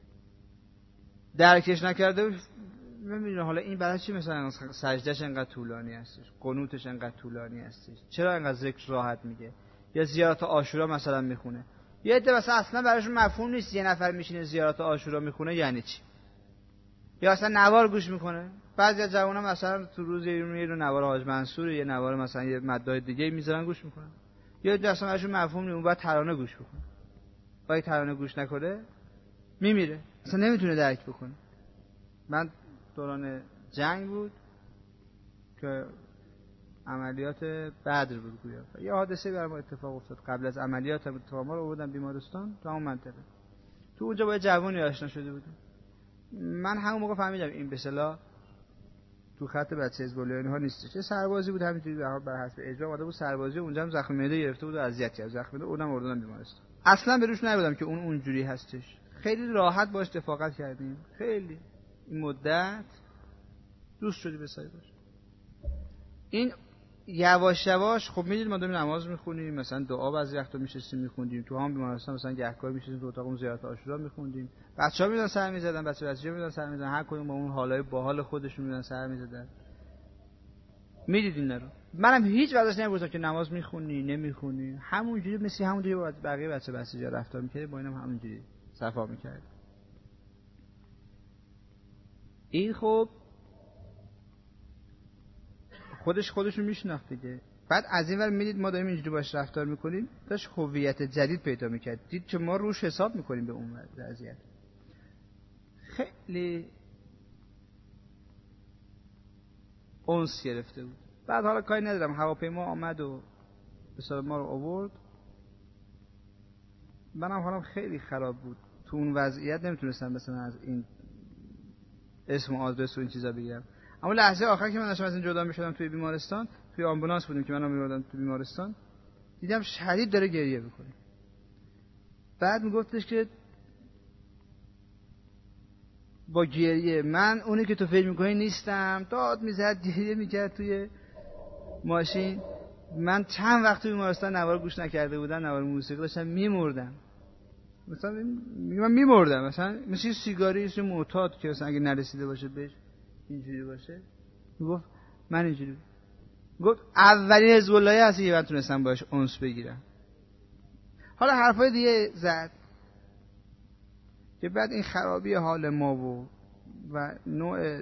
درکش نکرده نمیدونه حالا این برای چی مثلا سجدهش انقدر طولانی هستش، قنوتش انقدر طولانی هستش، چرا انقدر ذکر راحت میگه، یا زیارت عاشورا مثلا میخونه. یه عده مثلا اصلا براشون مفهوم نیست یه نفر میشینه زیارت عاشورا میخونه یعنی چی، یا اصلا نوار گوش میکنه. بعضی از جوونا مثلا تو روز یه رو نوار حاج منصور، یه نوار مثلا یه مداح دیگه میذارن گوش میکنن. یا عده اصلا براشون مفهوم نیست، اون بعد ترانه گوش بکنه. باید ترانه گوش نکنه میمیره، اصلا نمیتونه درک بکنه. من دوران جنگ بود که عملیات بدر بود گویا، یه حادثه برام اتفاق افتاد قبل از عملیات، اتفاق ما رو آوردن بیمارستان تو اون منطقه. تو اونجا با یه جوانی آشنا شده بودم. من همون موقع فهمیدم این به اصطلاح تو خط بچه حزب الله ها نیستش. چه سربازی بود همینجوری بر حسب اجرا اومده بود سربازی، اونجا هم زخم معده گرفته بود و اذیت کرد، زخم معده اونم آوردن بیمارستان. اصلا به روش نبودم که اون اونجوری هستش. خیلی راحت باش رفاقت کردیم، خیلی این مدت دوست شدی به سایباش. این یواش یواش خب میدید ما داریم نماز میخونیم، مثلا دعا بعضی وقتا میشستیم میخوندیم تو هم بیمارستان، مثلا گهگاهی میشستیم تو اتاقمون زیارت عاشورا میخوندیم، بچه‌ها میدن سر میزدن، بچه بچه‌ها میدن سر میزدن، هر کدوم با اون حالای باحال خودشون میدن سر میزدن. میدید اینا رو. منم هیچ وقتش نمیگفتم که نماز میخونی نمیخونی، همونجوری مثل همونجوری با بقیه بچه بچه‌ها رفتار میکرد، با اینم هم همونجوری صفا میکرد. این خب خودش خودشون میشناخت دیگه. بعد از این ور میدید ما داریم اینجوری باش رفتار میکنیم، داشت هویت جدید پیدا میکرد، دید که ما روش حساب میکنیم به اون وضعیت. خیلی اونس گرفته بود. بعد حالا کاری ندارم، هواپیما آمد و به سر ما رو آورد. منم حالم خیلی خراب بود تو اون وضعیت، نمیتونستم مثلا از این اسم و آدرس و این چیزا بگیرم. اما لحظه آخر که من داشتم از این جدا میشدم توی بیمارستان، توی آمبولانس بودیم که منو میبردن توی بیمارستان، دیدم شدید داره گریه میکنه. بعد میگفتش که با گریه، من اونی که تو فکر میکنی نیستم، داد میزد گریه میکرد توی ماشین. من چند وقت توی بیمارستان نوار گوش نکرده بودم، نوار موسیقی داشتم میمردم، مثلا من میمردم، مثلا مثل سیگاری مثل معتاد که مثلا اگه نرسیده باشه بهش اینجوری باشه. میگفت من اینجوری، گفت اولین حزب اللهی هستی که من تونستم باش انس بگیرم. حالا حرفای دیگه زد که بعد این خرابی حال ما و و نوع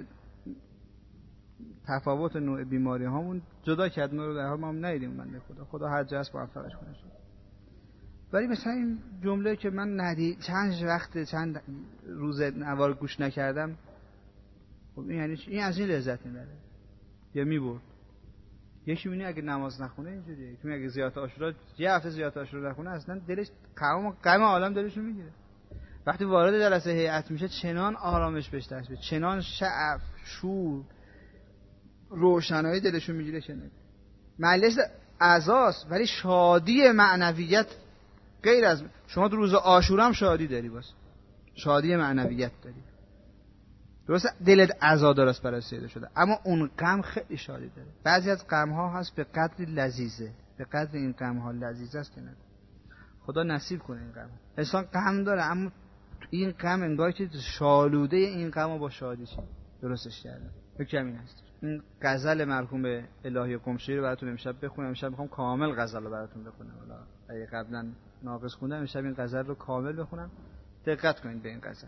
تفاوت نوع بیماری هامون جدا کرد ما رو، در حال ما هم ندیدیم. من خدا خدا هر جا هست با هم فرج کنه شد. ولی مثلا این جمله که من ندید چند وقت چند روز نوار گوش نکردم، خب این یعنی این از این لذت میبره یا میبرد. یکی میبینی اگه نماز نخونه اینجوریه، یکی اگه زیارت عاشورا یه هفته زیارت عاشورا نخونه اصلا دلش غم غم عالم دلشو میگیره. وقتی وارد جلسه هیئت میشه چنان آرامش بهش دست میده، چنان شعف شور روشنایی دلشو میگیره که نه مجلس اعضاست، ولی شادی معنویت غیر از شما. تو روز عاشورا هم شادی داری، باز شادی معنویت داری. درسته دلت عزادار است برای سیده شده، اما اون غم خیلی شادی داره. بعضی از غم ها هست به قدری لذیذه، به قدر این غم ها لذیذ است که نه خدا نصیب کنه. این غم انسان غم داره، اما این غم انگار که شالوده این غم رو با شادی چی درستش کرده. یکم این هست. این غزل مرحوم الهی قمشی رو براتون امشب بخونم. امشب میخوام کامل غزل رو براتون بخونم. حالا اگه قبلا ناقص خوندم امشب این غزل رو کامل بخونم. دقت کنید به این غزل.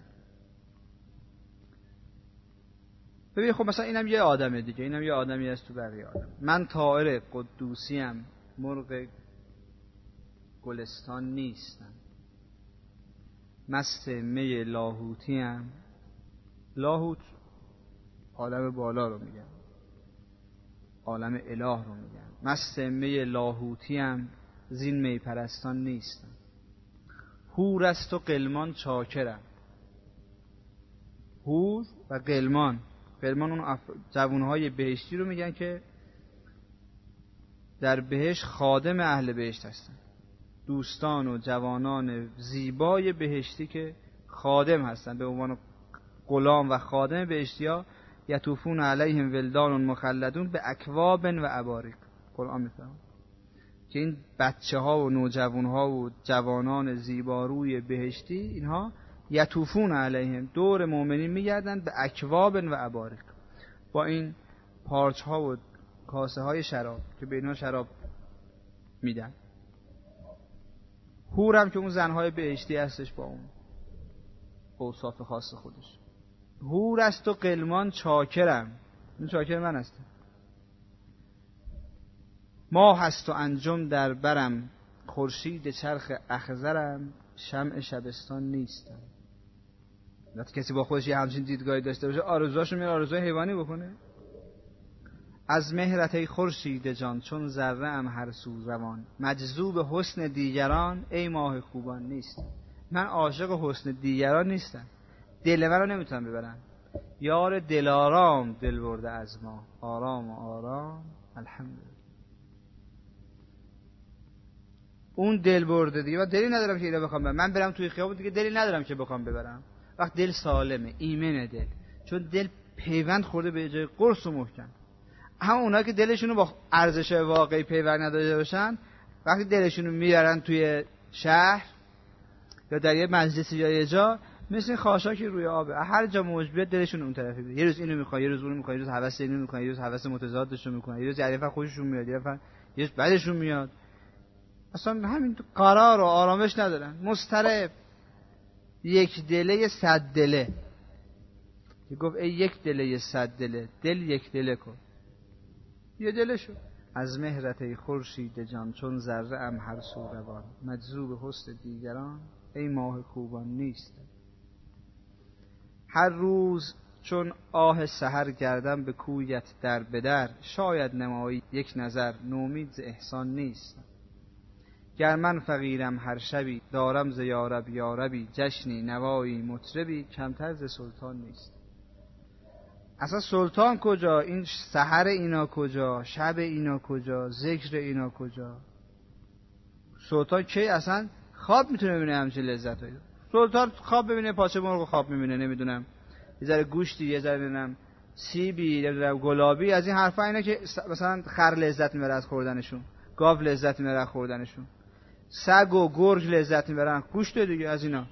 ببین خب مثلا اینم یه آدمه دیگه، اینم یه آدمی است تو بقیه آدم. من طائر قدوسیم، مرغ گلستان نیستم، مست می لاهوتیم. لاهوت عالم بالا رو میگن، عالم اله رو میگن. مست می لاهوتیم، زین می پرستان نیستم. هور است و قلمان چاکرم. هور و قلمان، قلمان اون اف... جوانهای بهشتی رو میگن که در بهشت خادم اهل بهشت هستن. دوستان و جوانان زیبای بهشتی که خادم هستن، به عنوان غلام و خادم بهشتیا. یطوفون علیهم ولدان مخلدون به اکواب و اباریق. قرآن میفرماید که این بچه ها و نوجوان ها و جوانان زیباروی بهشتی، اینها یطوفون علیهم دور مؤمنین میگردن به اکواب و اباریق، با این پارچ ها و کاسه های شراب که به اینا شراب میدن. حور هم که اون زنهای بهشتی هستش با اون اوصاف خاص خودش. حور است و قلمان چاکرم، این چاکر من هستم. ماه هست و انجم در برم، خورشید چرخ اخضرم، شمع شبستان نیستم. وقتی کسی با خودش یه همچین دیدگاهی داشته باشه آرزوهاشو میره آرزوهای حیوانی بکنه. از مهرت ای خورشید جان، چون ذره ام هر سو روان، مجذوب حسن دیگران ای ماه خوبان نیستم. من عاشق حسن دیگران نیستم، دل من رو نمیتونم ببرم. یار دلارام دل برده از ما، آرام و آرام الحمدلله. اون دل برده دیگه، من دلی ندارم که اینو بخوام ببرم. من برم توی خیابون دیگه دلی ندارم که بخوام ببرم. وقت دل سالمه، ایمنه دل، چون دل پیوند خورده به جای قرص و محکم. اما اونا که دلشونو با ارزش واقعی پیوند نداشته باشن، وقتی دلشونو میارن توی شهر یا در یه مجلس یا یه جا، مثل خاشاکی روی آبه، هر جا موج بیاد دلشون اون طرفی بیاد. یه روز اینو میخواد، یه روز اونو میخواد، یه روز هوس اینو میخواد، یه روز هوس متضادشو میکنه، یه روز یه دفعه خوششون میاد، یه دفعه یه روز بعدشون میاد. اصلا همین قرار و آرامش ندارن، مضطرب. یک دله صد دله. که گفت ای یک دله صد دله، دل یک دله کن، یه دله شو. از مهرت ای خورشید جان، چون ذره ام هر سو روان، مجذوب حسن دیگران ای ماه خوبان نیست. هر روز چون آه سحر گردم به کویت در بدر، شاید نمایی یک نظر نومید ز احسان نیست. گر من فقیرم هر شبی، دارم ز یارب یاربی، جشنی نوایی مطربی، کمتر ز سلطان نیست. اصلا سلطان کجا؟ این سحر اینا کجا؟ شب اینا کجا؟ ذکر اینا کجا؟ سلطان کی اصلا خواب میتونه ببینه همچین لذتایی؟ سلطان خواب ببینه پاچه مرغ خواب میبینه، نمیدونم یه ذره گوشتی، یه ذره نمیدونم سیبی، نمیدونم گلابی، از این حرفا اینا که مثلا خر لذت میبره از خوردنشون، گاو لذت میبره از خوردنشون، سگ و گرگ لذت میبرن گوشت دیگه از اینا.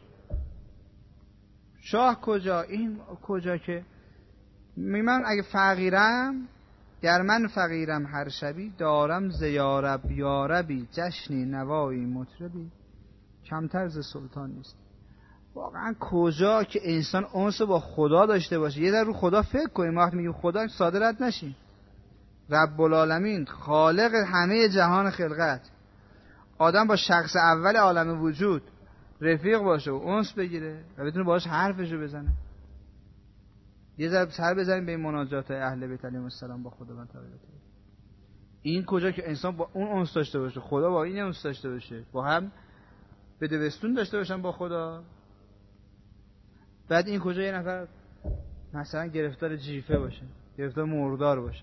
شاه کجا؟ این کجا که من اگه فقیرم، گر من فقیرم هر شبی، دارم ز یارب یاربی، جشنی نوایی مطربی، کمتر ز سلطان نیست. واقعا کجا که انسان انس با خدا داشته باشه. یه در رو خدا فکر کنیم. وقتی میگیم خدا ساده رد نشیم. رب العالمین، خالق همه جهان خلقت، آدم با شخص اول عالم وجود رفیق باشه و انس بگیره و بتونه باهاش حرفشو بزنه. یه ذره سر بزنیم به این مناجات اهل بیت علیهم السلام با خداوند تعالی. این کجا که انسان با اون انس داشته باشه، خدا با این انس داشته باشه، با هم بدوستون داشته باشن با خدا. بعد این کجا یه نفر مثلا گرفتار جیفه باشه، گرفتار مردار باشه.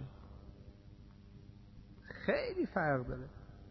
خیلی فرق داره.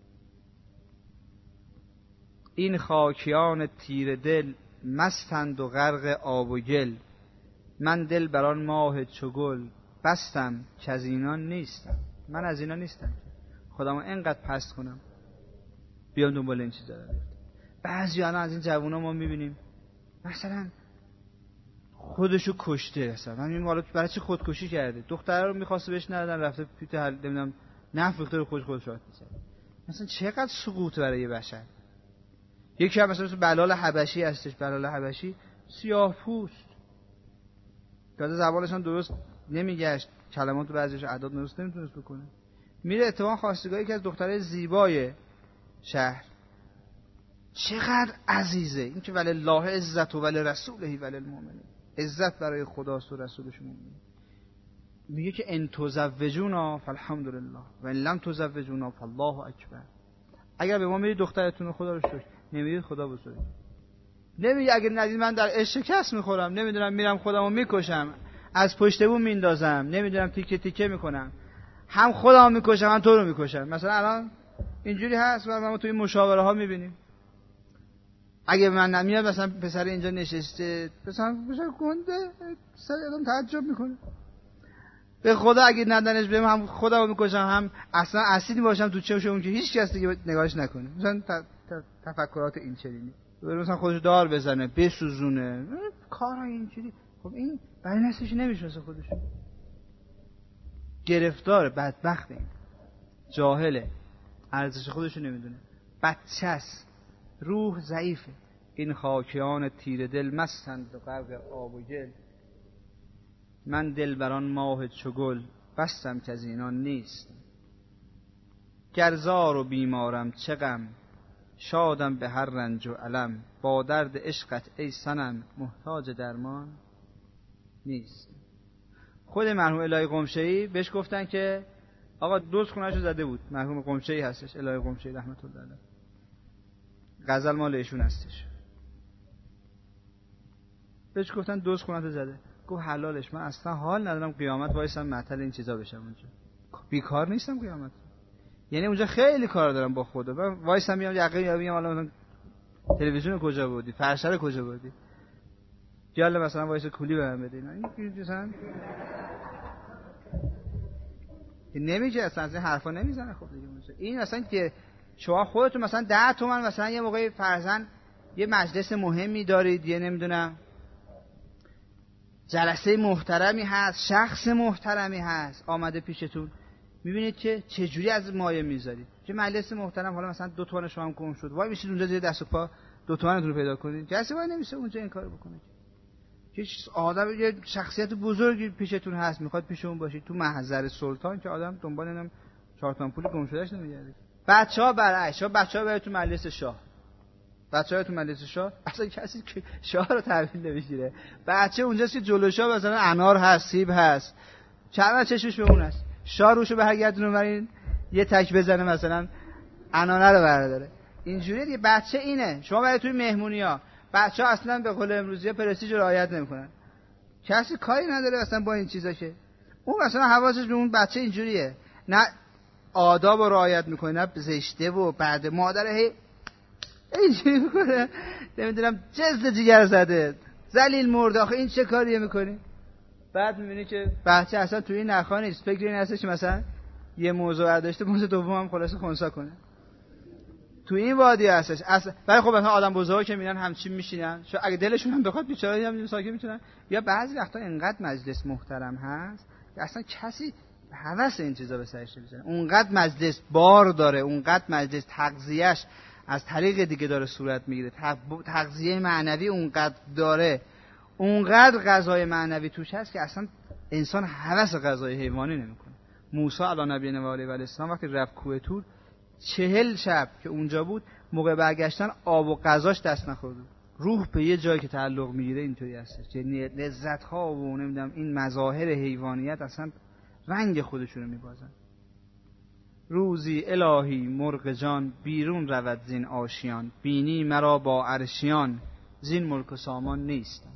این خاکیان تیر دل، مستند و غرق آب و گل، من دل بران ماه چو گل، بستم که از اینا نیستم. من از اینا نیستم خودمو اینقدر پست کنم بیام دنبال این چیزا رو. بعضی الان از این جوونا ما میبینیم مثلا خودشو کشته. اصلا من میگم حالا برای چی خودکشی کرده؟ دختره رو می‌خواسته بهش ندادن، رفته پیت حل نمیدونم نفروخته رو خودش خودش شات می‌زنه. مثلا چقدر سقوط برای یه بشر. یکی هم مثلا بلال حبشی هستش. بلال حبشی سیاه پوست، که زبانش هم درست نمیگشت، کلمات رو بعضیش اعداد درست نمیتونست بکنه. میره اتفاقا خواستگاهی که از دختره زیبای شهر. چقدر عزیزه این که ولی الله عزت و ولی رسوله ولی المؤمنین. عزت برای خداست و رسولش مومنین. میگه که ان تزوجونا فالحمدلله و ان لم تزوجونا فالله اکبر. اگر به ما میدید دخترتون رو خدا رو شکر، نمیدید خدا بزرگه. نمیگه اگر ندید من در عشق شکست میخورم، نمیدونم میرم خودمو میکشم، از پشت بوم میندازم، نمیدونم تیکه تیکه میکنم، هم خودمو میکشم هم تو رو میکشم. مثلا الان اینجوری هست و ما توی مشاوره ها میبینیم. اگه من نمیاد مثلا پسر اینجا نشسته، پسر پسر گنده، سر آدم تعجب میکنه. به خدا اگه ندنش بهم هم خودمو میکشم، هم اصلا اسیدی باشم تو چشم اون که هیچ کس دیگه نگاهش نکنه. مثلا تفکرات این چنینی. بره مثلا خودش دار بزنه، بسوزونه، کارا اینجوری. خب این برای نسلش نمیشناسه خودش. گرفتار، بدبخته، این جاهله، ارزش خودشو نمیدونه، بچه است، روح ضعیفه. این خاکیان تیر دل، مستند و غرق آب و گل، من دل بران ماه چو گل، بستم که از اینا نیست. گرزار و بیمارم چه غم، شادم به هر رنج و الم، با درد عشقت ای صنم، محتاج درمان نیست. خود مرحوم الهی قمشه‌ای بهش گفتن که آقا دوست خونه‌شو زده بود. مرحوم قمشه‌ای هستش، الهی قمشه‌ای رحمت الله علیه، غزل مال ایشون هستش. بهش گفتن دوست خونه‌تو زده. گفت حلالش، من اصلا حال ندارم قیامت وایسم معطل این چیزا بشم اونجا. بیکار نیستم قیامت. یعنی اونجا خیلی کار دارم با خدا. من وایسم میام یقه یا میام حالا تلویزیون کجا بودی؟ فرشته کجا بودی؟ یالا مثلا وایس کولی بهم بده. این مثلا نمیگه، اصلا از این حرفا نمیزنه. خب دیگه اونجا این مثلا که شما خودتون مثلا ده تومن مثلا یه موقعی فرضاً یه مجلس مهمی دارید، یه نمیدونم جلسه محترمی هست، شخص محترمی هست آمده پیشتون، میبینید که چجوری از مایه میذارید. چه مجلس محترم، حالا مثلا دو تومن شما هم گم شد، وای میشید اونجا زیر دست و پا دو تومنتون رو پیدا کنید. کسی وای نمیشه اونجا این کارو بکنه. که آدم یه شخصیت بزرگی پیشتون هست، میخواد پیش اون باشید. تو محضر سلطان که آدم دنبال اینم چهار تا پول گم شدهش نمیگرده. بچه‌ها برعکس، شما بچه‌ها برید تو مجلس شاه. بچه‌ها تو مجلس شاه اصلا کسی که شاه رو تحویل نمیگیره. بچه اونجاست که جلو شاه مثلا انار هست، سیب هست، چند چشمش به اون است. شاه روشو به هر گردون اونورین یه تک بزنه مثلا انانه رو برداره. اینجوریه دیگه. بچه اینه. شما برید توی مهمونی‌ها، بچه‌ها اصلا به قول امروزی پرستیژ رو رعایت نمی‌کنن. کسی کاری نداره اصلا با این چیزا که اون مثلا حواسش به اون بچه اینجوریه، نه آداب رو رعایت می‌کنه، نه زشته و بعد مادر هی اینجوری می‌کنه، نمیدونم جزد جیگر زده، ذلیل مرده. آخه این چه کاریه می‌کنی؟ بعد می‌بینی که بچه اصلا توی این نخا نیست، فکر این هستش که مثلا یه موضوع برداشته موضوع دوم هم خلاص خنثی کنه. تو این وادی هستش اصلا. ولی خب مثلا آدم بزرگا که میرن همچین میشینن، شاید اگه دلشون هم بخواد بیچاره هم ساکت میتونن. یا بعضی وقتا اینقدر مجلس محترم هست که اصلا کسی هوس این چیزا به سرش نمیزنه. اونقدر مجلس بار داره، اونقدر مجلس تغذیه‌اش از طریق دیگه داره صورت میگیره، تغذیه معنوی اونقدر داره، اونقدر غذای معنوی توش هست که اصلا انسان هوس غذای حیوانی نمیکنه. موسی علی نبی و علیه السلام وقتی رفت کوه طور چهل شب که اونجا بود، موقع برگشتن آب و غذاش دست نخورد. روح به یه جایی که تعلق میگیره اینطوری هست، یعنی لذت ها و نمیدونم این مظاهر حیوانیت اصلا رنگ خودشونو میبازن. روزی الهی مرغ جان بیرون رود زین آشیان، بینی مرا با عرشیان زین ملک و سامان نیستم.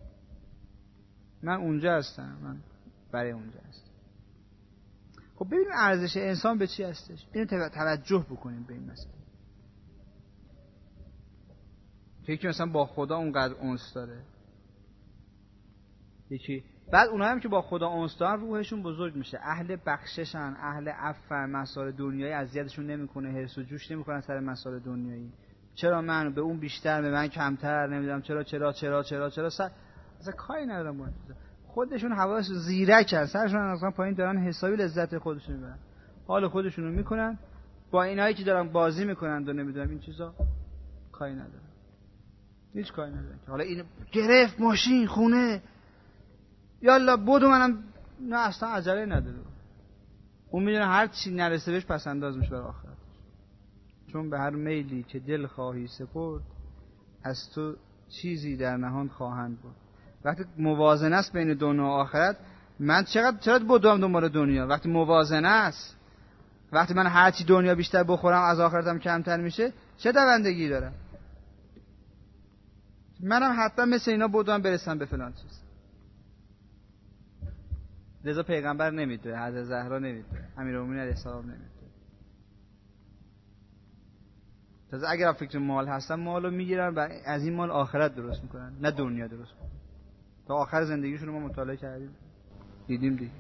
من اونجا هستم، من برای اونجا هستم. خب ببینیم ارزش انسان به چی هستش. اینو توجه بکنیم به این مسئله. یکی مثلا با خدا اونقدر انس داره، یکی بعد اونها هم که با خدا انس دارن روحشون بزرگ میشه، اهل بخششن، اهل عفو، مسائل دنیایی اذیتشون نمیکنه، حرص و جوش نمیکنن سر مسائل دنیایی. چرا من به اون بیشتر، به من کمتر، نمیدونم چرا چرا چرا چرا چرا سر اصلا کاری ندارم با خودشون. حواسشون زیرکن، سرشون اصلا پایین دارن، حسابی لذت خودشون میبرن، حال خودشونو میکنن، با اینایی که دارن بازی میکنن و نمیدونم این چیزا کاری ندارن، هیچ کاری ندارن. حالا این گرفت ماشین خونه یالا بدو، منم نه اصلا عجله نداره. اون میدونه هر چی نرسه بهش پس انداز میشه برای آخرت، چون به هر میلی که دل خواهی سپرد از تو چیزی در نهان خواهند بود. وقتی موازنه است بین دنیا و آخرت، من چقدر چرا بدوم دنبال دنیا؟ وقتی موازنه است، وقتی من هر چی دنیا بیشتر بخورم از آخرتم کمتر میشه، چه دوندگی داره؟ منم حتما مثل اینا بدوم برسم به فلان چیز. لذا پیغمبر نمیدونه، حضرت زهرا نمیدونه، امیرالمومنین علیه السلام نمیدونه. تازه اگر فکر مال هستن مالو میگیرن و از این مال آخرت درست میکنن، نه دنیا درست میکنن. تا آخر زندگیشون ما مطالعه کردیم، دیدیم دیگه.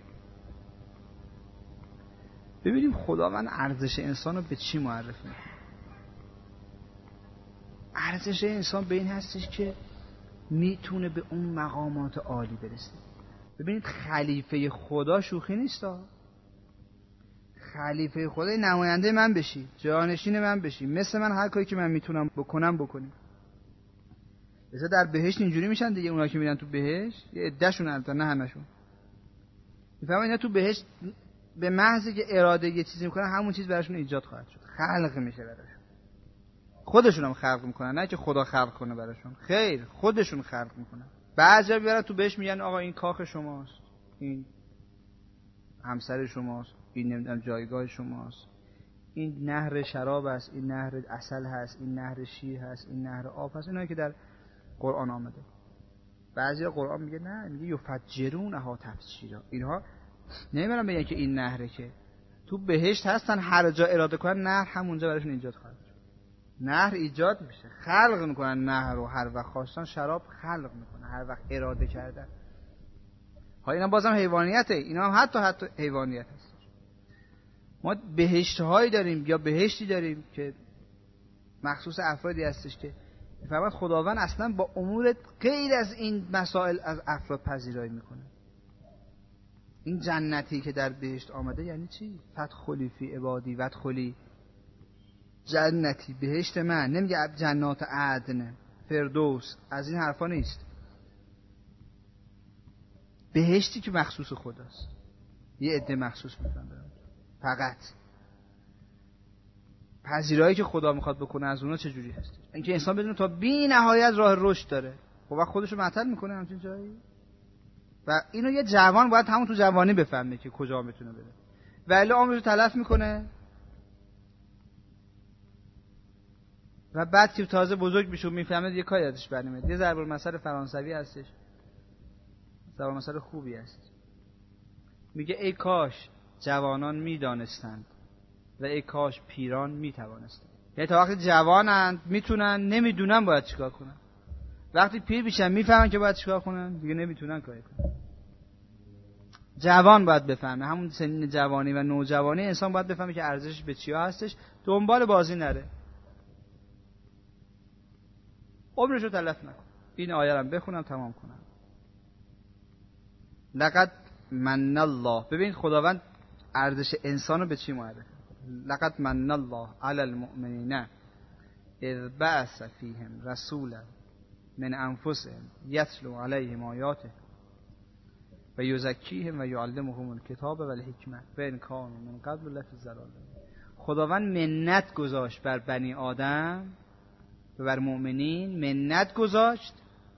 ببینیم خداوند ارزش انسان رو به چی معرفی میکنه. ارزش انسان به این هستش که میتونه به اون مقامات عالی برسه. ببینید خلیفه خدا شوخی نیست ها. خلیفه خدا نماینده من بشی، جانشین من بشی، مثل من هر کاری که من میتونم بکنم بکنیم. مثلا در بهشت اینجوری میشن دیگه، اونا که میرن تو بهشت یه عدهشون، البته نه همشون، میفهمن اینا تو بهشت به محضی که اراده یه چیزی میکنن همون چیز براشون ایجاد خواهد شد، خلق میشه براشون. خودشون هم خلق میکنن، نه که خدا خلق کنه براشون، خیر خودشون خلق میکنن. بعضیا میبرن تو بهشت میگن آقا این کاخ شماست، این همسر شماست، این نمیدونم جایگاه شماست، این نهر شراب است، این نهر عسل هست، این نهر شیر هست، این نهر آب هست. اینا که در قرآن آمده. بعضیا قرآن میگه نه، میگه یفجرونها تفجیرا. اینها نمیرن بگن که این نهره، که تو بهشت هستن، هر جا اراده کنن نهر همونجا براشون ایجاد خواهد شد. نهر ایجاد میشه، خلق میکنن نهر رو، هر وقت خواستن شراب خلق میکنن، هر وقت اراده کردن. ها اینا بازم حیوانیته، اینا هم حتی حتی حیوانیت هست. ما بهشت‌هایی داریم یا بهشتی داریم که مخصوص افرادی هستش که فقط خداوند اصلا با امور غیر از این مسائل از افراد پذیرایی میکنه. این جنتی که در بهشت آمده یعنی چی؟ فدخلی فی عبادی وادخلی جنتی، بهشت من. نمیگه جنات عدن، فردوس، از این حرفا نیست. بهشتی که مخصوص خداست، یه عده مخصوص میکنن فقط. پذیرایی که خدا میخواد بکنه از اونا چجوری هست؟ اینکه انسان بدونه تا بی نهایت راه رشد داره، خب وقت خودشو معطل میکنه همچین جایی. و اینو یه جوان باید همون تو جوانی بفهمه که کجا میتونه بره، ولی عمرشو تلف میکنه و بعد که تازه بزرگ میشه و میفهمه یه کاری ازش برنمیاد. یه ضرب المثل فرانسوی هستش، ضرب المثل خوبی است، میگه ای کاش جوانان میدانستند و ای کاش پیران میتوانستند. یعنی تا وقتی جوانند میتونن، نمیدونن باید چیکار کنن. وقتی پیر میشن میفهمن که باید چیکار کنن، دیگه نمیتونن کاری کنن. جوان باید بفهمه، همون سنین جوانی و نوجوانی انسان باید بفهمه که ارزشش به چیا هستش، دنبال بازی نره، عمرشو تلف نکن. این آیه رو بخونم تمام کنم. لقد من الله، ببین خداوند ارزش انسانو به چی معرفه؟ لقد من الله علی المؤمنین اذ بعث فیهم رسولا من انفسهم یتلو علیهم آیاته و یزکیهم و یعلمهم الکتاب و الحکمه و ان کانوا من قبل لفی ضلال. خداوند منت گذاشت بر بنی آدم و بر مؤمنین، منت گذاشت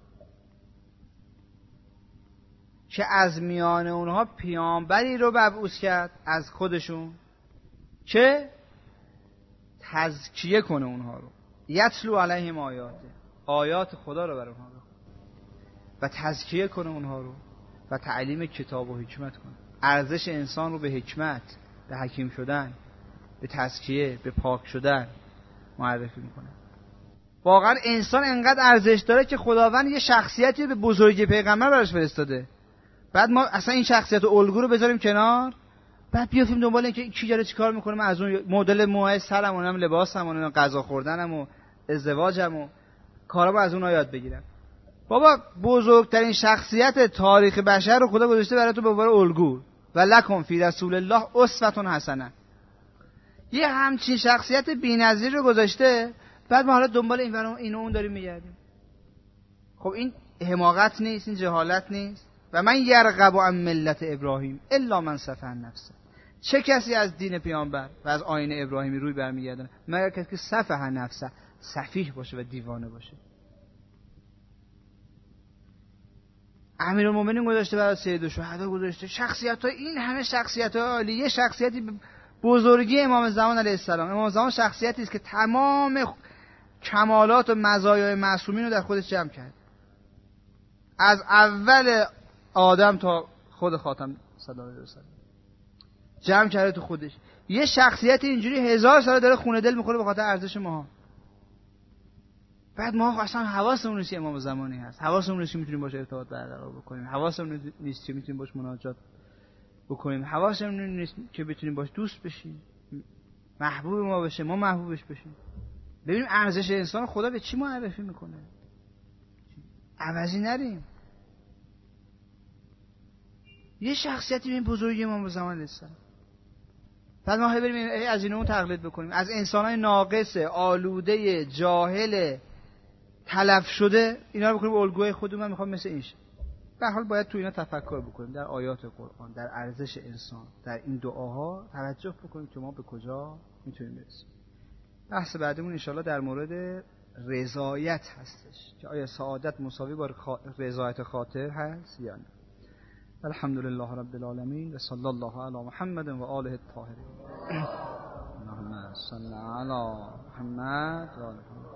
که از میان اونها پیامبری رو مبعوث کرد از خودشون که تزکیه کنه اونها رو، یتلو علیهم آیاته، آیات خدا رو بر اونها بخونه و تزکیه کنه اونها رو و تعلیم کتاب و حکمت کنه. ارزش انسان رو به حکمت، به حکیم شدن، به تزکیه، به پاک شدن معرفی میکنه. واقعا انسان انقدر ارزش داره که خداوند یه شخصیتی به بزرگی پیغمبر براش فرستاده، بعد ما اصلا این شخصیت و الگو رو بذاریم کنار، بعد بیافتیم دنبال اینکه کی داره چیکار میکنه، من از اون مدل موهای سرم، اونم لباسم، اونم غذا خوردنم و ازدواجم و کارامو از اونها یاد بگیرم. بابا بزرگترین شخصیت تاریخ بشر رو خدا گذاشته برای تو به عنوان الگو، و لکم فی رسول الله اسوه حسنه. یه همچین شخصیت بی‌نظیر رو گذاشته، بعد ما حالا دنبال این ور اینو اون داریم میگردیم. خب این حماقت نیست؟ این جهالت نیست؟ و من یرغب عن ملت ابراهیم الا من سفه نفسه. چه کسی از دین پیامبر و از آیین ابراهیمی روی برمیگردونه مگر کسی که سفه نفسه، سفیه باشه و دیوانه باشه. امیرالمومنین گذاشته برای سید الشهدا گذاشته، شخصیت های این همه شخصیت های عالی. یه شخصیتی بزرگی امام زمان علیه السلام. امام زمان شخصیتی است که تمام کمالات و مزایای معصومین رو در خودش جمع کرد، از اول آدم تا خود خاتم صلی الله علیه و سلم جمع کرده تو خودش. یه شخصیت اینجوری هزار سال داره خونه دل میخوره به خاطر ارزش ما. بعد ما اصلا حواسمون نیست امام زمانی هست، حواسمون نیست که میتونیم باشه ارتباط برقرار بکنیم، حواسمون نیست که میتونیم باش مناجات بکنیم، حواسمون نیست که بتونیم باش دوست بشیم، محبوب ما بشه، ما محبوبش بشیم. ببینیم ارزش انسان خدا به چی معرفی میکنه، عوضی نریم. یه شخصیتی این بزرگی امام زمان هست، بعد ما بریم از اینو تقلید بکنیم، از انسانای ناقص، آلوده، جاهل، تلف شده اینا رو بکنیم الگوی خودمون. من میخوام مثل این شه. به هر حال باید تو اینا تفکر بکنیم، در آیات قرآن، در ارزش انسان، در این دعاها توجه بکنیم که ما به کجا میتونیم برسیم. بحث بعدمون ان شاءالله در مورد رضایت هستش که آیا سعادت مساوی با رضایت خاطر هست یا نه. الحمدلله رب العالمین و صلی الله علی محمد و آله الطاهرین. اللهم صل علی محمد و آله